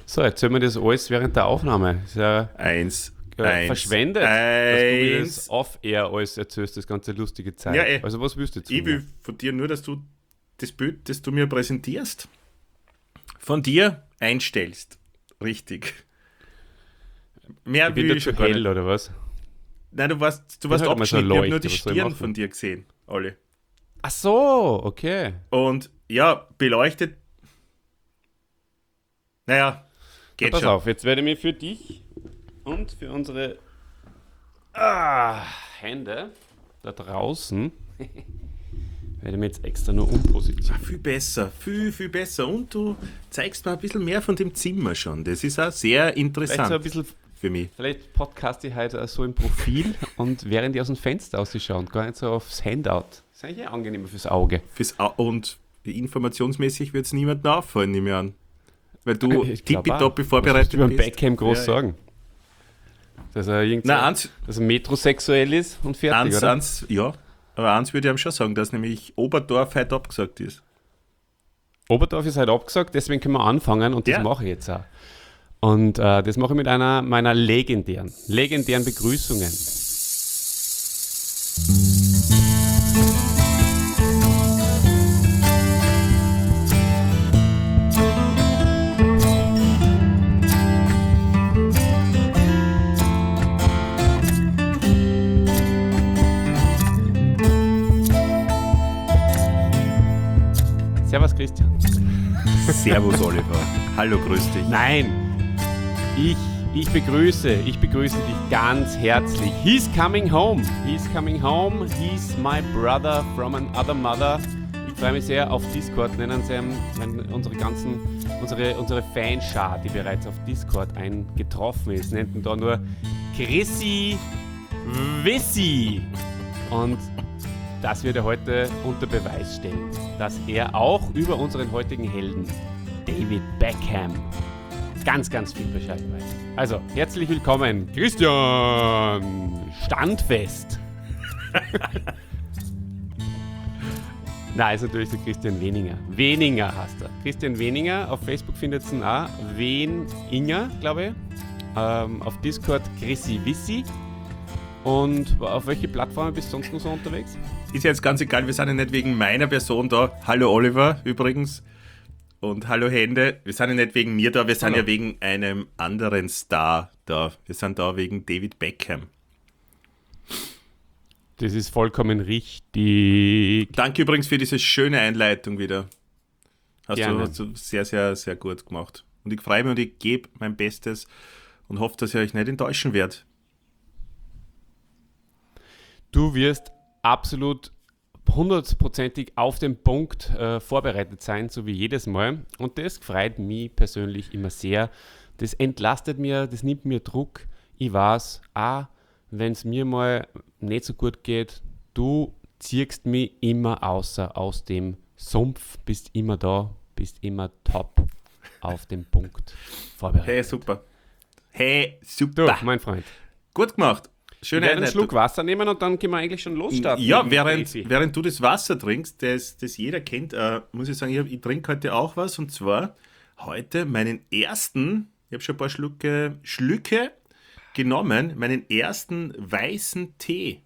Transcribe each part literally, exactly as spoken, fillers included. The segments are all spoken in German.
So, jetzt hören wir das alles während der Aufnahme. Ist ja Eins, äh, eins, verschwendet, eins. dass du mir das off-air alles erzählst, das ganze lustige Zeit. Ja, eh. Also was willst du jetzt? Ich will von dir nur, dass du das Bild, das du mir präsentierst, von dir einstellst. Richtig. Mehr Ich bin will da ich zu schon gar hell, nicht. oder was? Nein, du warst, du warst halt immer so abgeschnitten, ich habe leicht, nur die was soll ich Stirn machen? von dir gesehen, alle. Ach so, okay. Und ja, beleuchtet. Naja, geht Na, pass schon. auf, jetzt werde ich mir für dich und für unsere ah, Hände da draußen werde ich mir jetzt extra nur umpositionieren. Viel besser, viel, viel besser. Und du zeigst mir ein bisschen mehr von dem Zimmer schon. Das ist auch sehr Vielleicht so ein interessant bisschen, für mich. vielleicht podcast ich heute so im Profil und während die aus dem Fenster ausschauen, gar nicht so aufs Handout. Das ist eigentlich eh angenehmer fürs Auge. Fürs Au- und informationsmäßig wird es niemandem auffallen, nehme ich an. Weil du Ich glaub tippitoppi auch. vorbereitet Was willst du über bist. Beckham groß Ja, sagen? Dass er irgendwie Na, eins, dass er metrosexuell ist und fertig, eins, oder? eins, ja. Aber eins würde ich ihm schon sagen, dass nämlich Oberdorf heute abgesagt ist. Oberdorf ist halt abgesagt, deswegen können wir anfangen und das Ja. mache ich jetzt auch. Und äh, das mache ich mit einer meiner legendären, legendären Begrüßungen. Servus Christian. Servus, Oliver. Hallo, grüß dich. Nein, ich, ich begrüße, ich begrüße dich ganz herzlich. He's coming home, he's coming home, he's my brother from another mother. Ich freue mich sehr auf Discord, nennen sie ihn, unsere ganzen, unsere, unsere Fanschar, die bereits auf Discord eingetroffen ist, nennt ihn da nur Chrissy Wissi. Und das wird er heute unter Beweis stellen, dass er auch über unseren heutigen Helden David Beckham ganz, ganz viel Bescheid weiß. Also, herzlich willkommen, Christian Standfest. Nein, ist natürlich der Christian Weninger. Weninger heißt er. Christian Weninger, auf Facebook findet ihr ihn auch. Weninger, glaube ich. Ähm, auf Discord Chrissy Wissi. Und auf welche Plattformen bist du sonst noch so unterwegs? Ist jetzt ganz egal, wir sind ja nicht wegen meiner Person da. Hallo, Oliver, übrigens. Und hallo, Hände. Wir sind ja nicht wegen mir da, wir sind Hallo. ja wegen einem anderen Star da. Wir sind da wegen David Beckham. Das ist vollkommen richtig. Danke übrigens für diese schöne Einleitung wieder. Hast du, Gerne. hast du sehr, sehr, sehr gut gemacht. Und ich freue mich und ich gebe mein Bestes und hoffe, dass ich euch nicht enttäuschen werde. Du wirst absolut hundertprozentig auf den Punkt äh, vorbereitet sein, so wie jedes Mal. Und das freut mich persönlich immer sehr. Das entlastet mir, das nimmt mir Druck. Ich weiß, auch wenn es mir mal nicht so gut geht, du ziehst mich immer außer aus dem Sumpf, bist immer da, bist immer top auf den Punkt vorbereitet. Hey, super. Hey, Du, super. mein Freund, Gut gemacht. ich Schöne werde einen Einleitung. Schluck Wasser nehmen und dann können wir eigentlich schon losstarten. Ja, mit dem während, Crazy. während du das Wasser trinkst, das, das jeder kennt, äh, muss ich sagen, ich, hab- ich trinke heute auch was. Und zwar heute meinen ersten, ich habe schon ein paar Schlucke, Schlücke genommen, meinen ersten weißen Tee.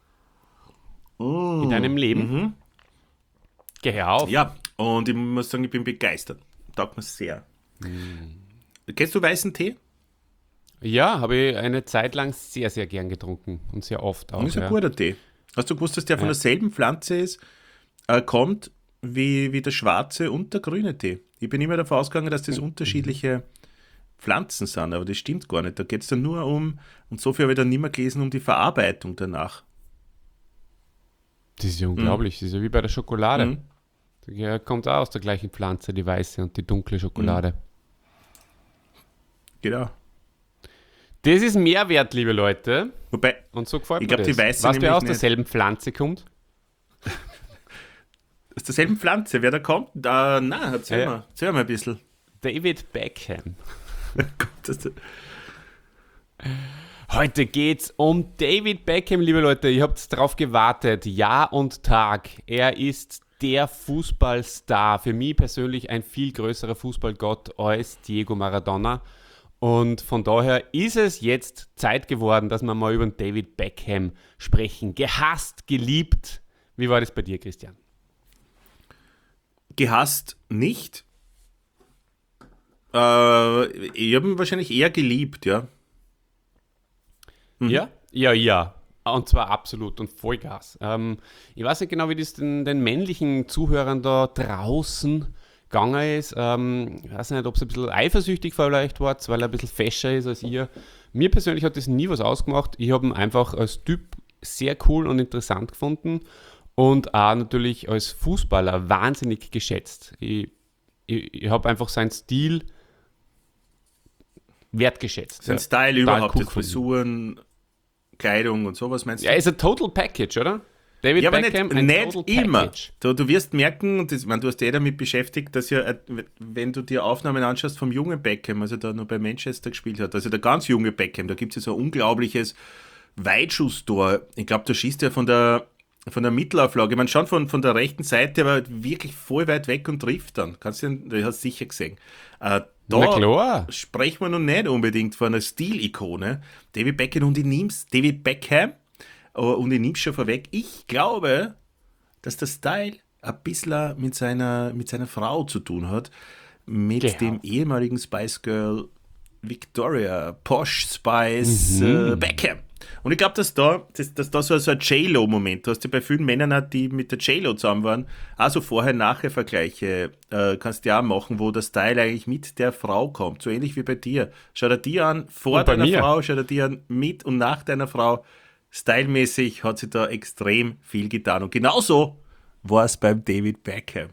In deinem Leben. Mhm. Geh her auf. Ja, und ich muss sagen, ich bin begeistert. Taugt mir sehr. Kennst du weißen Tee? Ja, habe ich eine Zeit lang sehr, sehr gern getrunken und sehr oft auch. Das ist ein Ja. guter Tee. Hast du gewusst, dass der von Ja. derselben Pflanze ist, äh, kommt wie, wie der schwarze und der grüne Tee? Ich bin immer davon ausgegangen, dass das unterschiedliche Pflanzen sind, aber das stimmt gar nicht. Da geht es dann nur um, und so viel habe ich dann nicht mehr gelesen, um die Verarbeitung danach. Das ist ja unglaublich. Das ist ja wie bei der Schokolade. Mhm. Die kommt auch aus der gleichen Pflanze, die weiße und die dunkle Schokolade. Genau. Das ist Mehrwert, liebe Leute. Wobei, Und so gefällt Ich mir glaub, das. die weiße Was wer nämlich aus nicht. derselben Pflanze kommt? aus derselben Pflanze, wer da kommt, da, na, erzähl Ja, ja. mal, erzähl mal ein bisschen. David Beckham. Das, Heute geht's um David Beckham, liebe Leute. Ihr habt drauf gewartet. Jahr und Tag. Er ist der Fußballstar. Für mich persönlich ein viel größerer Fußballgott als Diego Maradona. Und von daher ist es jetzt Zeit geworden, dass wir mal über den David Beckham sprechen. Gehasst, geliebt. Wie war das bei dir, Christian? Gehasst nicht. Äh, ich habe ihn wahrscheinlich eher geliebt, ja. Mhm. Ja? Ja, ja. Und zwar absolut und Vollgas. Ähm, ich weiß nicht genau, wie das den, den männlichen Zuhörern da draußen gegangen ist. Ähm, ich weiß nicht, ob es ein bisschen eifersüchtig vielleicht war, weil er ein bisschen fescher ist als ihr. Mir persönlich hat das nie was ausgemacht. Ich habe ihn einfach als Typ sehr cool und interessant gefunden und auch natürlich als Fußballer wahnsinnig geschätzt. Ich, ich, ich habe einfach seinen Stil wertgeschätzt. Sein ja, Style überhaupt, cool das Frisuren, Kleidung und sowas, meinst du? Ja, ist ein Total Package, oder? David ja, aber Beckham, nicht, ein nicht Total immer. Package. Du, du wirst merken, und das, ich meine, du hast eh damit beschäftigt, dass ja, äh, wenn du dir Aufnahmen anschaust vom jungen Beckham, also der noch bei Manchester gespielt hat, also der ganz junge Beckham, da gibt es ja so ein unglaubliches Weitschusstor. Ich glaube, da schießt er von der, von der Mittelauflage, man schon von, von der rechten Seite, aber wirklich voll weit weg und trifft dann. Kannst du, du hast sicher gesehen. Äh, Da Na klar. sprechen wir noch nicht unbedingt von einer Stilikone. David Beckham und ich nehm's, David Beckham, und ich nehm's schon vorweg. Ich glaube, dass der Style ein bisschen mit seiner, mit seiner Frau zu tun hat. Mit Genau. dem ehemaligen Spice Girl Victoria, Posh Spice Mhm. äh, Beckham. Und ich glaube, dass da, dass, dass da so, so ein J-Lo-Moment, du hast ja bei vielen Männern, auch, die mit der J-Lo zusammen waren, also Vorher-Nachher-Vergleiche äh, kannst du ja auch machen, wo der Style eigentlich mit der Frau kommt, so ähnlich wie bei dir. Schau dir die an vor Und bei deiner mir. Frau, schau dir die an mit und nach deiner Frau. Stylmäßig hat sie da extrem viel getan. Und genauso war es beim David Beckham.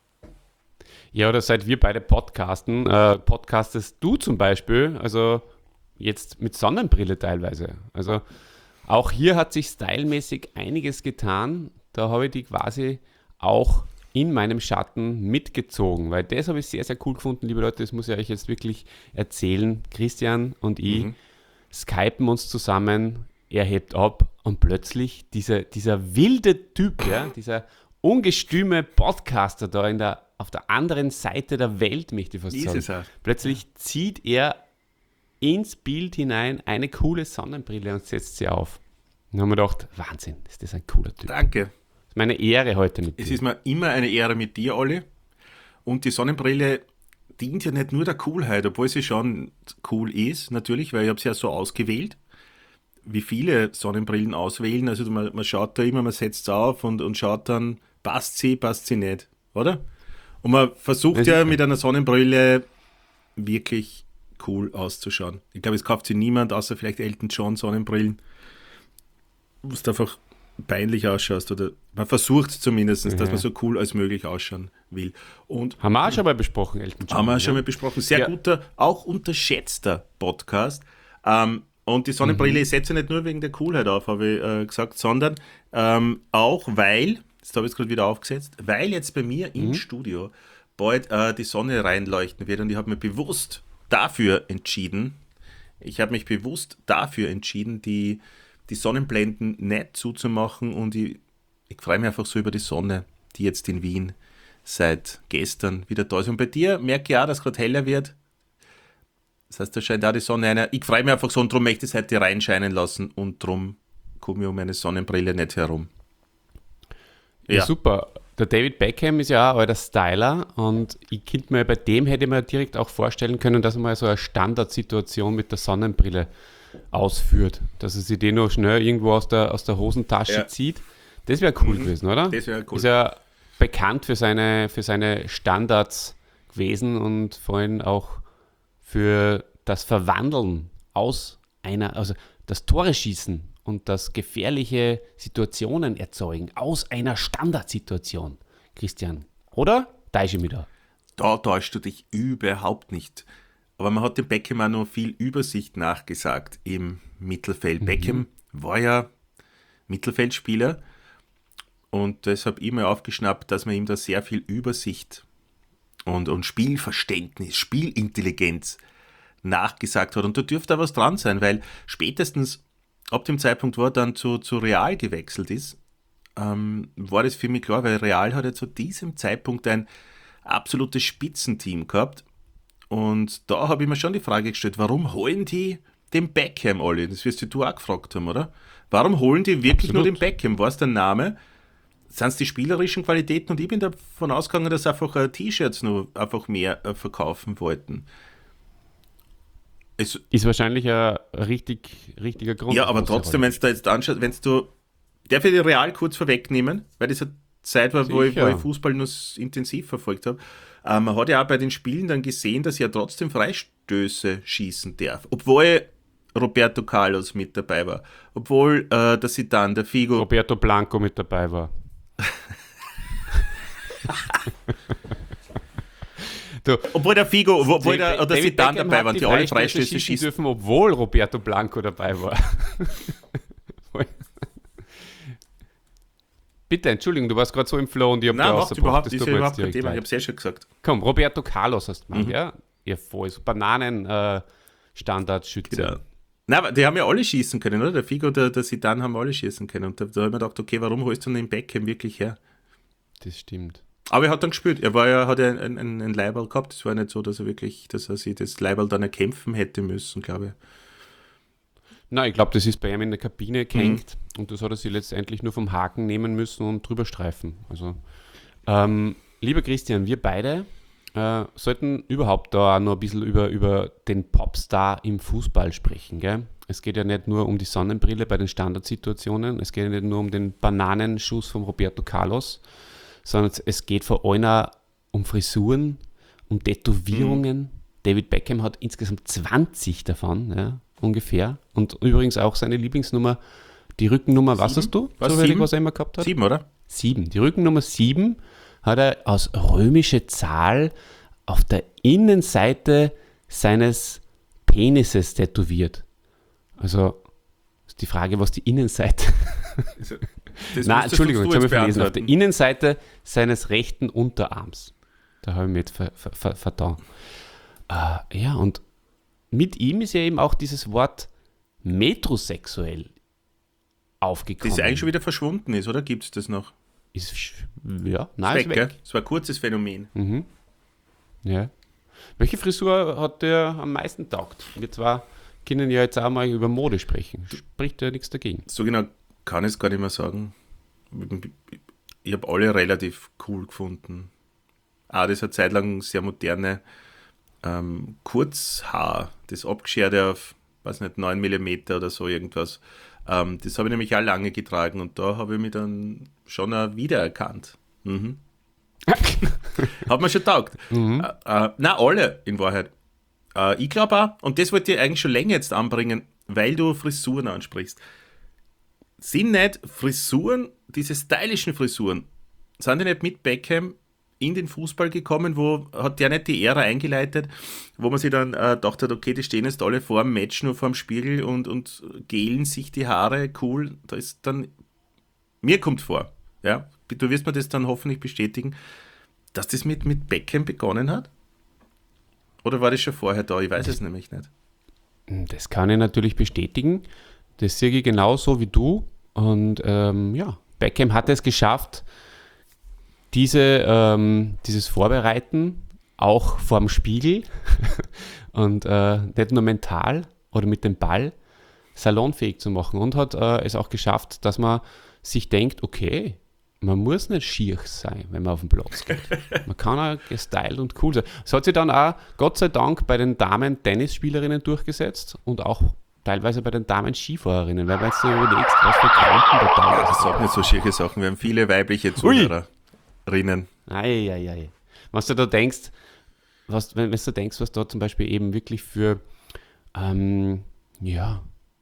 Ja, oder seit wir beide podcasten, äh, podcastest du zum Beispiel, also jetzt mit Sonnenbrille teilweise. Also auch hier hat sich stylmäßig einiges getan. Da habe ich die quasi auch in meinem Schatten mitgezogen, weil das habe ich sehr, sehr cool gefunden, liebe Leute, das muss ich euch jetzt wirklich erzählen. Christian und ich Mhm. skypen uns zusammen, er hebt ab und plötzlich dieser, dieser wilde Typ, ja, dieser ungestüme Podcaster da in der, auf der anderen Seite der Welt, möchte ich fast Ist sagen. es auch. Plötzlich zieht er ins Bild hinein eine coole Sonnenbrille und setzt sie auf. Und dann haben wir gedacht, Wahnsinn, ist das ein cooler Typ. Danke. Das ist meine Ehre heute mit Es dir. ist mir immer eine Ehre mit dir, Olli. Und die Sonnenbrille dient ja nicht nur der Coolheit, obwohl sie schon cool ist, natürlich, weil ich habe sie ja so ausgewählt, wie viele Sonnenbrillen auswählen. Also man, man schaut da immer, man setzt es auf und, und schaut dann, passt sie, passt sie nicht, oder? Und man versucht Ja, ja sicher. mit einer Sonnenbrille wirklich cool auszuschauen. Ich glaube, es kauft sie niemand, außer vielleicht Elton John Sonnenbrillen, wo du einfach peinlich ausschaust. Oder man versucht zumindest, dass Ja. man so cool als möglich ausschauen will. Und Haben wir auch schon mal besprochen, Elton John. haben wir ja? schon mal besprochen. Sehr Ja. guter, auch unterschätzter Podcast. Ähm, und die Sonnenbrille, ich setze nicht nur wegen der Coolheit auf, habe ich äh, gesagt, sondern ähm, auch weil, jetzt habe ich es gerade wieder aufgesetzt, weil jetzt bei mir im Studio bald äh, die Sonne reinleuchten wird und ich habe mich bewusst dafür entschieden, ich habe mich bewusst dafür entschieden, die, die Sonnenblenden nicht zuzumachen und ich, ich freue mich einfach so über die Sonne, die jetzt in Wien seit gestern wieder da ist. Und bei dir merke ich auch, dass es gerade heller wird. Das heißt, da scheint auch die Sonne ein. Ich freue mich einfach so und darum möchte ich es heute reinscheinen lassen und darum komme ich um meine Sonnenbrille nicht herum. Ja, Ja. super. Der David Beckham ist ja auch alter Styler und ich könnte mir bei dem hätte ich mir direkt auch vorstellen können, dass er mal so eine Standardsituation mit der Sonnenbrille ausführt, dass er sich den noch schnell irgendwo aus der, aus der Hosentasche Ja. zieht. Das wäre cool gewesen, oder? Das wäre cool. Ist ja bekannt für seine, für seine Standards gewesen und vor allem auch für das Verwandeln aus einer, also das Tore schießen und das gefährliche Situationen erzeugen aus einer Standardsituation, Christian. Oder? Täusche ich mich da? Da täuschst du dich überhaupt nicht. Aber man hat dem Beckham auch noch viel Übersicht nachgesagt im Mittelfeld. Beckham war ja Mittelfeldspieler und deshalb immer aufgeschnappt, dass man ihm da sehr viel Übersicht und, und Spielverständnis, Spielintelligenz nachgesagt hat. Und da dürfte auch was dran sein, weil spätestens ab dem Zeitpunkt, wo er dann zu, zu Real gewechselt ist, ähm, war das für mich klar, weil Real hat ja zu diesem Zeitpunkt ein absolutes Spitzenteam gehabt. Und da habe ich mir schon die Frage gestellt, warum holen die den Beckham alle? Das wirst du auch gefragt haben, oder? Warum holen die wirklich Absolut. nur den Beckham? War es der Name? Sind es die spielerischen Qualitäten? Und ich bin davon ausgegangen, dass einfach äh, T-Shirts nur einfach mehr äh, verkaufen wollten. Es, Ist wahrscheinlich ein richtig, richtiger Grund. ja, aber trotzdem, wenn du da jetzt anschaust, wenn du, darf ich die Real kurz vorwegnehmen, weil das eine Zeit war, wo ich, wo ich Fußball nur intensiv verfolgt habe. Äh, man hat ja auch bei den Spielen dann gesehen, dass er trotzdem Freistöße schießen darf. Obwohl Roberto Carlos mit dabei war. Obwohl äh, der Zidane, der Figo... Roberto Blanco mit dabei war. Du, obwohl der Figo, obwohl der, oder David Zidane Beckham dabei waren, die die alle Freistöße Freistöße schießen dürfen, obwohl Roberto Blanco dabei war. Bitte, Entschuldigung, du warst gerade so im Flow und ich habe Nein, da macht überhaupt, das ist tut ja mir überhaupt jetzt kein direkt Thema, ich leid. habe es ja schon gesagt. Komm, Roberto Carlos hast du gemacht, Mhm. ja? Ja, voll, so Bananen-Standardschütze. Genau. Nein, aber die haben ja alle schießen können, oder? Der Figo und der, der Zidane haben alle schießen können. Und da, da habe ich mir gedacht, okay, warum holst du den Beckham wirklich her? Das stimmt. Aber er hat dann gespielt. Er war ja, hat ja ein, ein, ein Leiberl gehabt. Es war nicht so, dass er wirklich, dass er sich das Leiberl dann erkämpfen hätte müssen, glaube ich. Nein, ich glaube, das ist bei ihm in der Kabine gehängt mhm. und das hat er sich letztendlich nur vom Haken nehmen müssen und drüber streifen. Also, ähm, lieber Christian, wir beide äh, sollten überhaupt da auch noch ein bisschen über, über den Popstar im Fußball sprechen. Gell? Es geht ja nicht nur um die Sonnenbrille bei den Standardsituationen, es geht ja nicht nur um den Bananenschuss von Roberto Carlos, sondern es geht vor allem auch um Frisuren, um Tätowierungen. Mhm. David Beckham hat insgesamt zwanzig davon, ja, ungefähr. Und übrigens auch seine Lieblingsnummer, die Rückennummer, was hast du? Was, Zufällig, sieben? was er immer gehabt hat? Sieben, oder? Sieben. Die Rückennummer sieben hat er aus römischer Zahl auf der Innenseite seines Penises tätowiert. Also ist die Frage, was die Innenseite... Das Nein, Entschuldigung, jetzt habe ich verlesen. Auf beantworten. der Innenseite seines rechten Unterarms. Da habe ich mich jetzt ver, ver, ver, vertan. Uh, ja, und mit ihm ist ja eben auch dieses Wort metrosexuell aufgekommen. Das eigentlich schon wieder verschwunden ist, oder? Gibt es das noch? Ist, ja, nein, ist ist weg, weg. gell? Das war ein kurzes Phänomen. Mhm. Ja. Welche Frisur hat der am meisten taugt? Wir zwar können ja jetzt auch mal über Mode sprechen. Spricht ja nichts dagegen. So genau kann ich es gar nicht mehr sagen. Ich habe alle relativ cool gefunden. Auch das hat zeitlang sehr moderne ähm, Kurzhaar, das abgescherte auf, weiß nicht, neun Millimeter oder so irgendwas. Ähm, das habe ich nämlich auch lange getragen und da habe ich mich dann schon auch wiedererkannt. Mhm. Hat mir schon taugt. Mhm. Äh, äh, nein, alle in Wahrheit. Äh, ich glaube auch, und das wollte ich eigentlich schon länger jetzt anbringen, weil du Frisuren ansprichst. Sind nicht Frisuren, diese stylischen Frisuren, sind die nicht mit Beckham in den Fußball gekommen, wo hat der nicht die Ära eingeleitet, wo man sich dann äh, gedacht hat, okay, die stehen jetzt alle vor dem Match nur vor dem Spiegel und, und gelen sich die Haare, cool, da ist dann, mir kommt vor, ja, du wirst mir das dann hoffentlich bestätigen, dass das mit, mit Beckham begonnen hat? Oder war das schon vorher da? Ich weiß es nämlich nicht. Das kann ich natürlich bestätigen, das sehe ich genauso wie du und ähm, ja, Beckham hat es geschafft, Diese, ähm, dieses Vorbereiten auch vorm Spiegel und äh, nicht nur mental oder mit dem Ball salonfähig zu machen und hat äh, es auch geschafft, dass man sich denkt, okay, man muss nicht schier sein, wenn man auf den Platz geht. Man kann auch gestylt und cool sein. Es hat sich dann auch, Gott sei Dank, bei den Damen-Tennisspielerinnen durchgesetzt und auch teilweise bei den Damen-Skifahrerinnen, weil wenn du dir überlegst, was für Krampen da teilweise Das sind nicht so schicke Sachen, wir haben viele weibliche Zuhörer. Rinnen. Eieiei. Was du da denkst, was, wenn, wenn du denkst, was da zum Beispiel eben wirklich für, ähm, ja,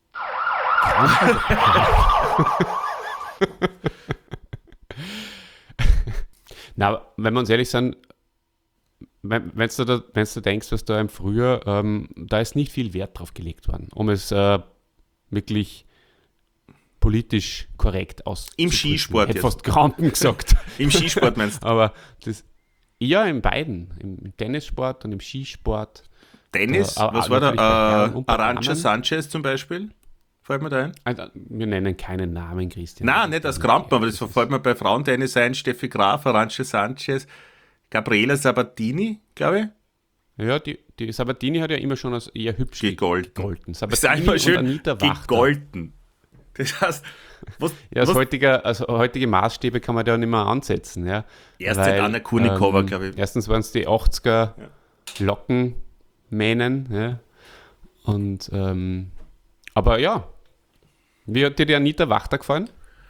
na, wenn wir uns ehrlich sind, wenn, wenn du da, wenn du denkst, was da im Frühjahr, ähm, da ist nicht viel Wert drauf gelegt worden, um es äh, wirklich politisch korrekt auszudrücken. Im Skisport Ich hätte jetzt. fast Krampen gesagt. Im Skisport meinst du? Aber das, ja, in beiden. Im Tennissport und im Skisport. Tennis? Da, Was äh, war natürlich bei da? Herren Äh, und bei Arantxa Damen. Sanchez zum Beispiel? fällt mir da ein. Also, wir nennen keinen Namen, Christian. Nein, nicht als Krampen, aber das fällt mir bei Frauentennis ein. Steffi Graf, Arantxa Sanchez, Gabriela Sabatini, glaube ich. Ja, die, die Sabatini hat ja immer schon als eher hübsch gegolten. gegolten. Das ist Sabatini einmal schön und Anita Wachter. gegolten. Das heißt, was, Ja, als, was heutiger, als heutige Maßstäbe kann man da nicht mehr ansetzen. Ja. erst in Anna Kurnikova, glaube ich. Erstens waren es die achtziger Lockenmähnen. Ja. Und, ähm, aber ja, wie hat dir die Anita Wachter gefallen?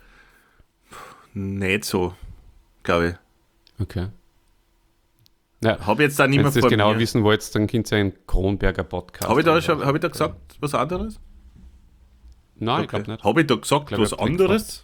Nicht so, glaube ich. Okay. Ja, Habe ich jetzt da nicht wenn mehr ihr das vor genau mir. wissen wollt, dann könnt ihr einen Kronberger Podcast. Habe ich, da schon- hab ich da gesagt, was anderes? Nein, ich glaube nicht. Habe ich da gesagt, Ich glaub, was ich hab anderes?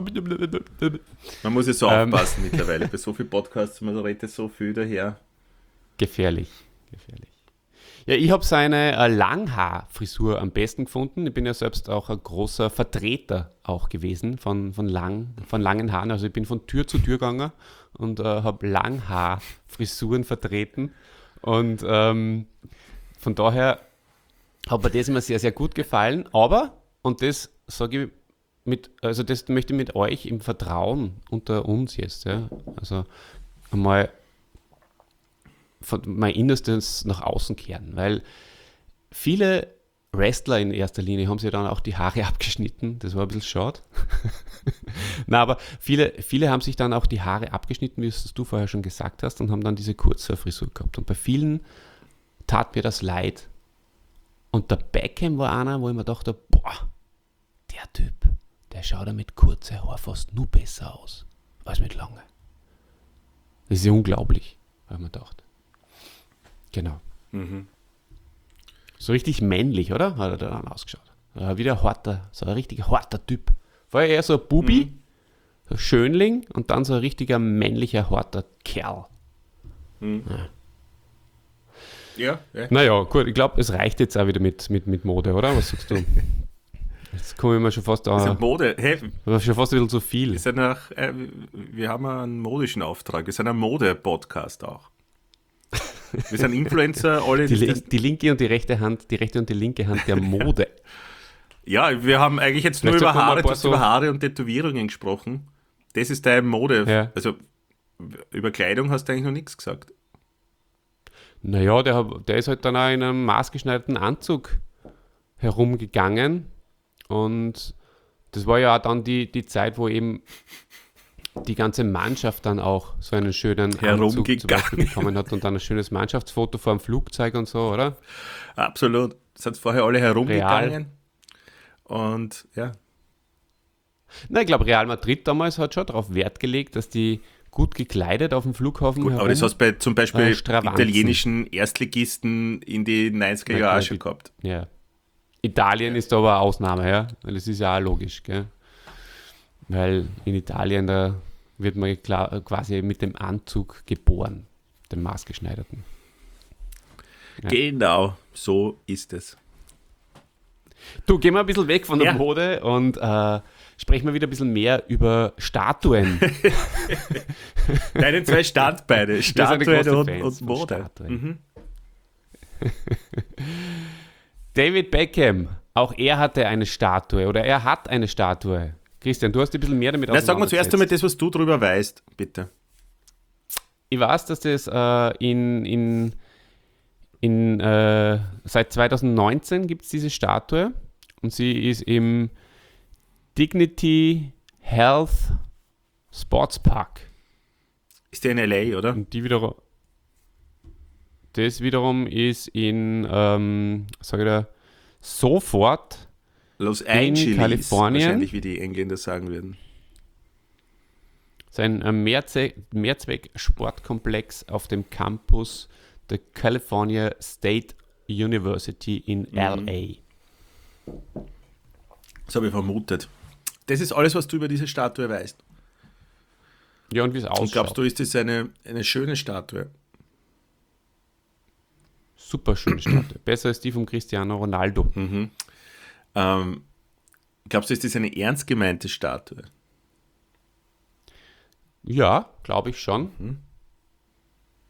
Man muss ja so Ähm. aufpassen mittlerweile. Bei so vielen Podcasts, man redet so viel daher. Gefährlich, gefährlich. Ja, ich habe seine äh, Langhaarfrisur am besten gefunden. Ich bin ja selbst auch ein großer Vertreter auch gewesen von, von, lang, von langen Haaren. Also ich bin von Tür zu Tür gegangen und äh, habe Langhaarfrisuren vertreten. Und ähm, von daher hat mir das immer sehr, sehr gut gefallen. Aber, und das sage ich mit, also das möchte ich mit euch im Vertrauen unter uns jetzt, ja, also einmal von mein Innerstes nach außen kehren, weil viele Wrestler in erster Linie haben sich dann auch die Haare abgeschnitten, das war ein bisschen schade. Na, aber viele, viele haben sich dann auch die Haare abgeschnitten, wie es du vorher schon gesagt hast, und haben dann diese Kurzhaarfrisur gehabt. Und bei vielen tat mir das leid. Und der Beckham war einer, wo ich mir dachte, boah, der Typ, der schaut ja mit kurzen Haaren fast nur besser aus, als mit langen. Das ist ja unglaublich, habe ich mir gedacht. Genau. Mhm. So richtig männlich, oder? Hat er dann ausgeschaut. Ja, wieder ein harter, so ein richtig harter Typ. War ja eher so ein Bubi, Mhm. so ein Schönling und dann so ein richtiger männlicher, harter Kerl. Mhm. Ja. Ja, ja. Naja, gut, ich glaube, es reicht jetzt auch wieder mit, mit, mit Mode, oder? Was sagst du? Jetzt komme ich mir schon fast, Das ist äh, eine Mode. Hey, schon fast ein bisschen zu viel. wir, sind nach, äh, wir haben einen modischen Auftrag. Wir sind ein Mode-Podcast auch. Wir sind Influencer, alle. Die, das- lin- die linke und die rechte Hand, die rechte und die linke Hand der Mode. Ja, wir haben eigentlich jetzt nur Vielleicht über sollten wir mal Haare, ein paar das so- über Haare und Tätowierungen gesprochen. Das ist deine Mode. Ja. Also über Kleidung hast du eigentlich noch nichts gesagt. Naja, der, hab- der ist halt dann auch in einem maßgeschneiderten Anzug herumgegangen und das war ja auch dann die, die Zeit, wo eben die ganze Mannschaft dann auch so einen schönen Anzug zum Herumgegangen. Beispiel bekommen hat und dann ein schönes Mannschaftsfoto vor dem Flugzeug und so, oder? Absolut. Sind vorher alle herumgegangen. Und ja. Na, ich glaube, Real Madrid damals hat schon darauf Wert gelegt, dass die gut gekleidet auf dem Flughafen Gut, aber das hast du bei zum Beispiel äh, Stravanzen. italienischen Erstligisten in die neunziger Na Jahre klar, schon die- gehabt. Ja. Italien ist da aber eine Ausnahme, ja. Weil das ist ja auch logisch, gell? Weil in Italien, da wird man klar, quasi mit dem Anzug geboren, dem maßgeschneiderten. Ja. Genau, so ist es. Du, gehen wir ein bisschen weg von der Ja. Mode und äh, sprechen wir wieder ein bisschen mehr über Statuen. Deine zwei Standbeine, sind ja Statue große und, Fans und von Mode. Statuen. Mhm. David Beckham, auch er hatte eine Statue oder er hat eine Statue. Christian, du hast ein bisschen mehr damit Na, sag mal zuerst einmal auseinandergesetzt. das, was du drüber weißt, bitte. Ich weiß, dass das äh, in, in, in äh, seit zwanzig neunzehn gibt es diese Statue und sie ist im Dignity Health Sports Park. Ist der in L A, oder? Und die wiederum, das wiederum ist in, ähm, sag ich da, sofort Los Angeles, Kalifornien. wahrscheinlich, wie die Engländer sagen würden. sein äh, Mehrzwe Mehrzweck-Sportkomplex auf dem Campus der California State University in Mhm. L A. Das habe ich vermutet. Das ist alles, was du über diese Statue weißt. Ja, und wie es Und ausschaut. glaubst du, ist das eine, eine schöne Statue? Super schöne Statue. Besser als die von Cristiano Ronaldo. Mhm. Ähm, glaubst du, ist das eine ernst gemeinte Statue? Ja, glaube ich schon.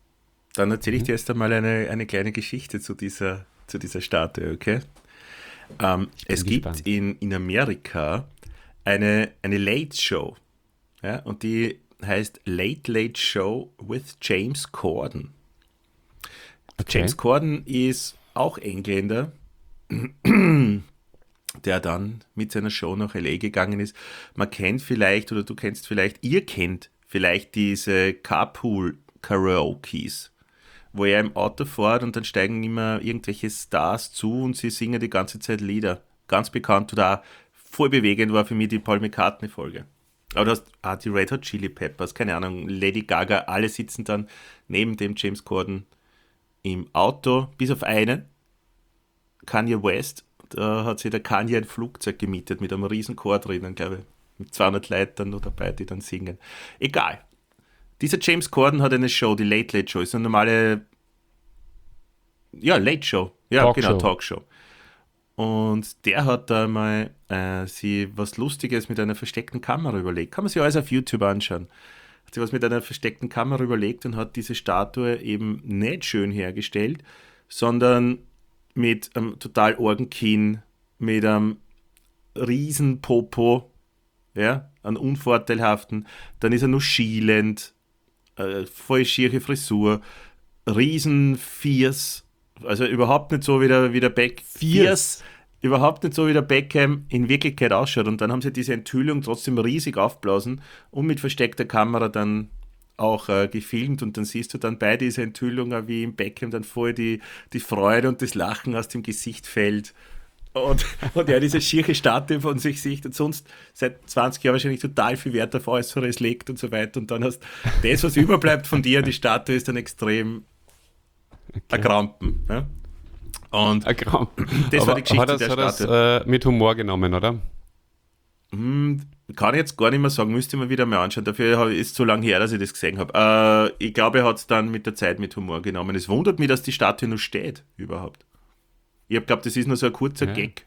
Dann erzähle ich Mhm. dir erst einmal eine, eine kleine Geschichte zu dieser, zu dieser Statue, okay? Ähm, es gibt gespannt. in, in Amerika eine, eine Late Show. Ja, und die heißt Late Late Show with James Corden. Okay. James Corden ist auch Engländer, der dann mit seiner Show nach L A gegangen ist. Man kennt vielleicht, oder du kennst vielleicht, ihr kennt vielleicht diese Carpool-Karaokes, wo er im Auto fährt und dann steigen immer irgendwelche Stars zu und sie singen die ganze Zeit Lieder. Ganz bekannt oder auch voll bewegend war für mich die Paul McCartney-Folge. Aber du hast ah, die Red Hot Chili Peppers, keine Ahnung, Lady Gaga, alle sitzen dann neben dem James Corden im Auto, bis auf einen, Kanye West. Da hat sich der Kanye ein Flugzeug gemietet mit einem riesen Chor drinnen, glaube ich. Mit zweihundert Leuten noch dabei, die dann singen. Egal. Dieser James Corden hat eine Show, die Late Late Show. Ist eine normale, ja, Late Show. Ja, Talkshow. genau, Talkshow. Und der hat da mal äh, sie was Lustiges mit einer versteckten Kamera überlegt. Kann man sich alles auf YouTube anschauen. Hat sie was mit einer versteckten Kamera überlegt und hat diese Statue eben nicht schön hergestellt, sondern mit einem total Orgenkinn, mit einem riesen Popo, ja, einen unvorteilhaften, dann ist er nur schielend, äh, voll schiere Frisur, riesen Fierce, also überhaupt nicht so wie der, wie der Beck, Fierce, überhaupt nicht so wie der Beckham in Wirklichkeit ausschaut. Und dann haben sie diese Enthüllung trotzdem riesig aufblasen und mit versteckter Kamera dann auch äh, gefilmt und dann siehst du dann bei dieser Enthüllung, auch wie im Beckham dann voll die, die Freude und das Lachen aus dem Gesicht fällt und, und er diese schiere Statue von sich sieht und sonst seit zwanzig Jahren wahrscheinlich total viel Wert auf Äußeres legt und so weiter und dann hast das, was überbleibt von dir, die Statue ist dann extrem Okay. ein Krampen. Ja? Und Ein Kram. das Aber war die Geschichte hat das, der hat das Statue. äh, mit Humor genommen, oder? Hm, kann ich jetzt gar nicht mehr sagen, müsste ich mir wieder mal anschauen. Dafür ist es so lange her, dass ich das gesehen habe. Äh, ich glaube, er hat es dann mit der Zeit mit Humor genommen. Es wundert mich, dass die Statue noch steht, überhaupt. Ich habe geglaubt, das ist nur so ein kurzer Ja. Gag.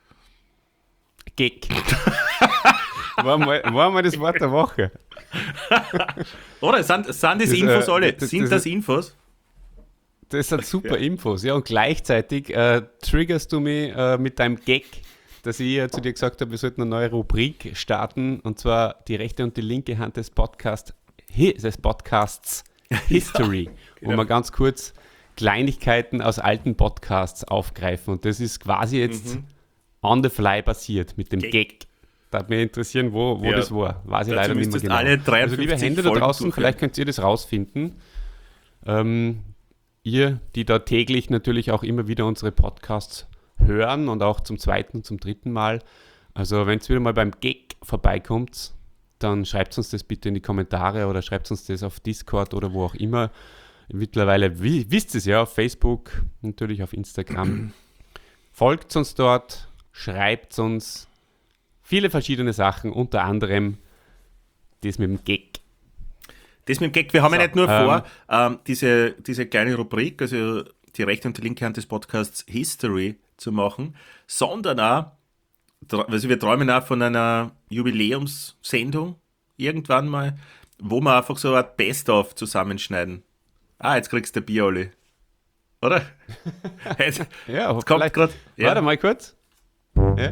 Gag. war, mal, war mal das Wort der Woche. Oder? Sind, sind das, Das, Infos äh, alle? das- sind das- das Infos? Das sind super Infos, ja, und gleichzeitig äh, triggerst du mich äh, mit deinem Gag, dass ich ja zu dir gesagt habe, wir sollten eine neue Rubrik starten, und zwar die rechte und die linke Hand des, Podcast, hi, des Podcasts History, genau. wo wir ganz kurz Kleinigkeiten aus alten Podcasts aufgreifen, und das ist quasi jetzt Mhm. on the fly passiert mit dem Gag. Gag. Da würde mich interessieren, wo, wo Ja. das war. Weiß ich Dazu leider nicht mehr müsstest genau. alle dreiundfünfzig also liebe Hände da Folgen draußen, durchhören. vielleicht könnt ihr das rausfinden. Ähm, ihr, die da täglich natürlich auch immer wieder unsere Podcasts hören und auch zum zweiten und zum dritten Mal. Also wenn es wieder mal beim Gag vorbeikommt, dann schreibt uns das bitte in die Kommentare oder schreibt uns das auf Discord oder wo auch immer. Mittlerweile wi- wisst ihr es ja, auf Facebook, natürlich auf Instagram. Folgt uns dort, schreibt uns viele verschiedene Sachen, unter anderem das mit dem Gag. Das mit dem Gag, wir haben So, ja nicht nur ähm, vor, ähm, diese, diese kleine Rubrik, also die rechte und die linke Hand des Podcasts History zu machen, sondern auch, tra- also wir träumen auch von einer Jubiläumssendung irgendwann mal, wo wir einfach so ein Best-of zusammenschneiden. Ah, jetzt kriegst du Bier, Olli. Oder? Jetzt, Ja, jetzt kommt vielleicht- gerade. Ja. Warte mal kurz. Ja.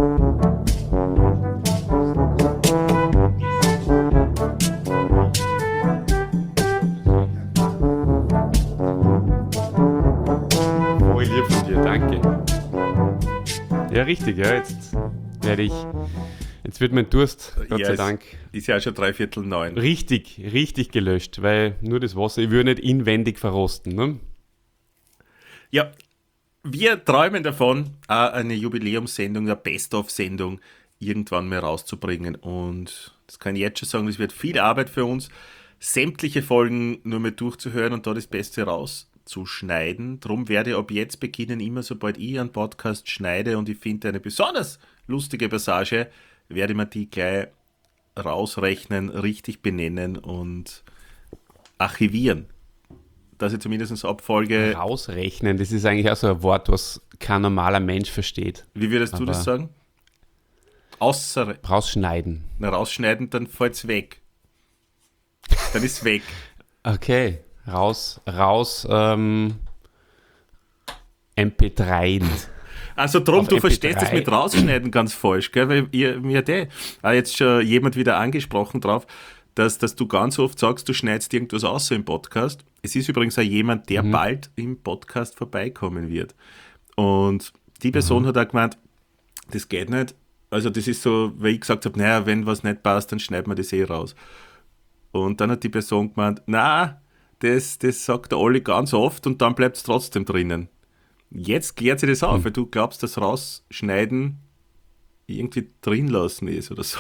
Voll lieb von dir, danke. Ja, richtig, ja, jetzt werde ich, jetzt wird mein Durst, Gott Ja, sei es Dank, Ist ja schon drei Viertel neun. richtig, richtig gelöscht, weil nur das Wasser, ich würde nicht inwendig verrosten, ne? Ja, wir träumen davon, auch eine Jubiläumssendung, eine Best-of-Sendung irgendwann mal rauszubringen. Und das kann ich jetzt schon sagen, das wird viel Arbeit für uns, sämtliche Folgen nur mal durchzuhören und da das Beste rauszuschneiden. Darum werde ich ab jetzt beginnen, immer sobald ich einen Podcast schneide und ich finde eine besonders lustige Passage, werde ich mir die gleich rausrechnen, richtig benennen und archivieren. Dass ich zumindest ab Folge, Rausrechnen, das ist eigentlich auch so ein Wort, was kein normaler Mensch versteht. wie würdest du Aber- das sagen? Außer Rausschneiden. na, rausschneiden, dann fällt es weg. Dann ist es weg. Okay, raus, raus, ähm, M P drei. Also drum, auf du M P drei. verstehst das mit rausschneiden ganz falsch, gell? Weil ihr, mir hat eh auch jetzt schon jemand wieder angesprochen drauf, dass, dass du ganz oft sagst, du schneidest irgendwas aus im Podcast. Es ist übrigens auch jemand, der Mhm. bald im Podcast vorbeikommen wird. Und die Person Mhm. hat auch gemeint, das geht nicht. Also das ist so, weil ich gesagt habe, naja, wenn was nicht passt, dann schneiden wir das eh raus. Und dann hat die Person gemeint, na, das, das sagt der Olli ganz oft und dann bleibt es trotzdem drinnen. Jetzt klärt sich das auf, Hm. weil du glaubst, dass Rausschneiden irgendwie drin lassen ist oder so.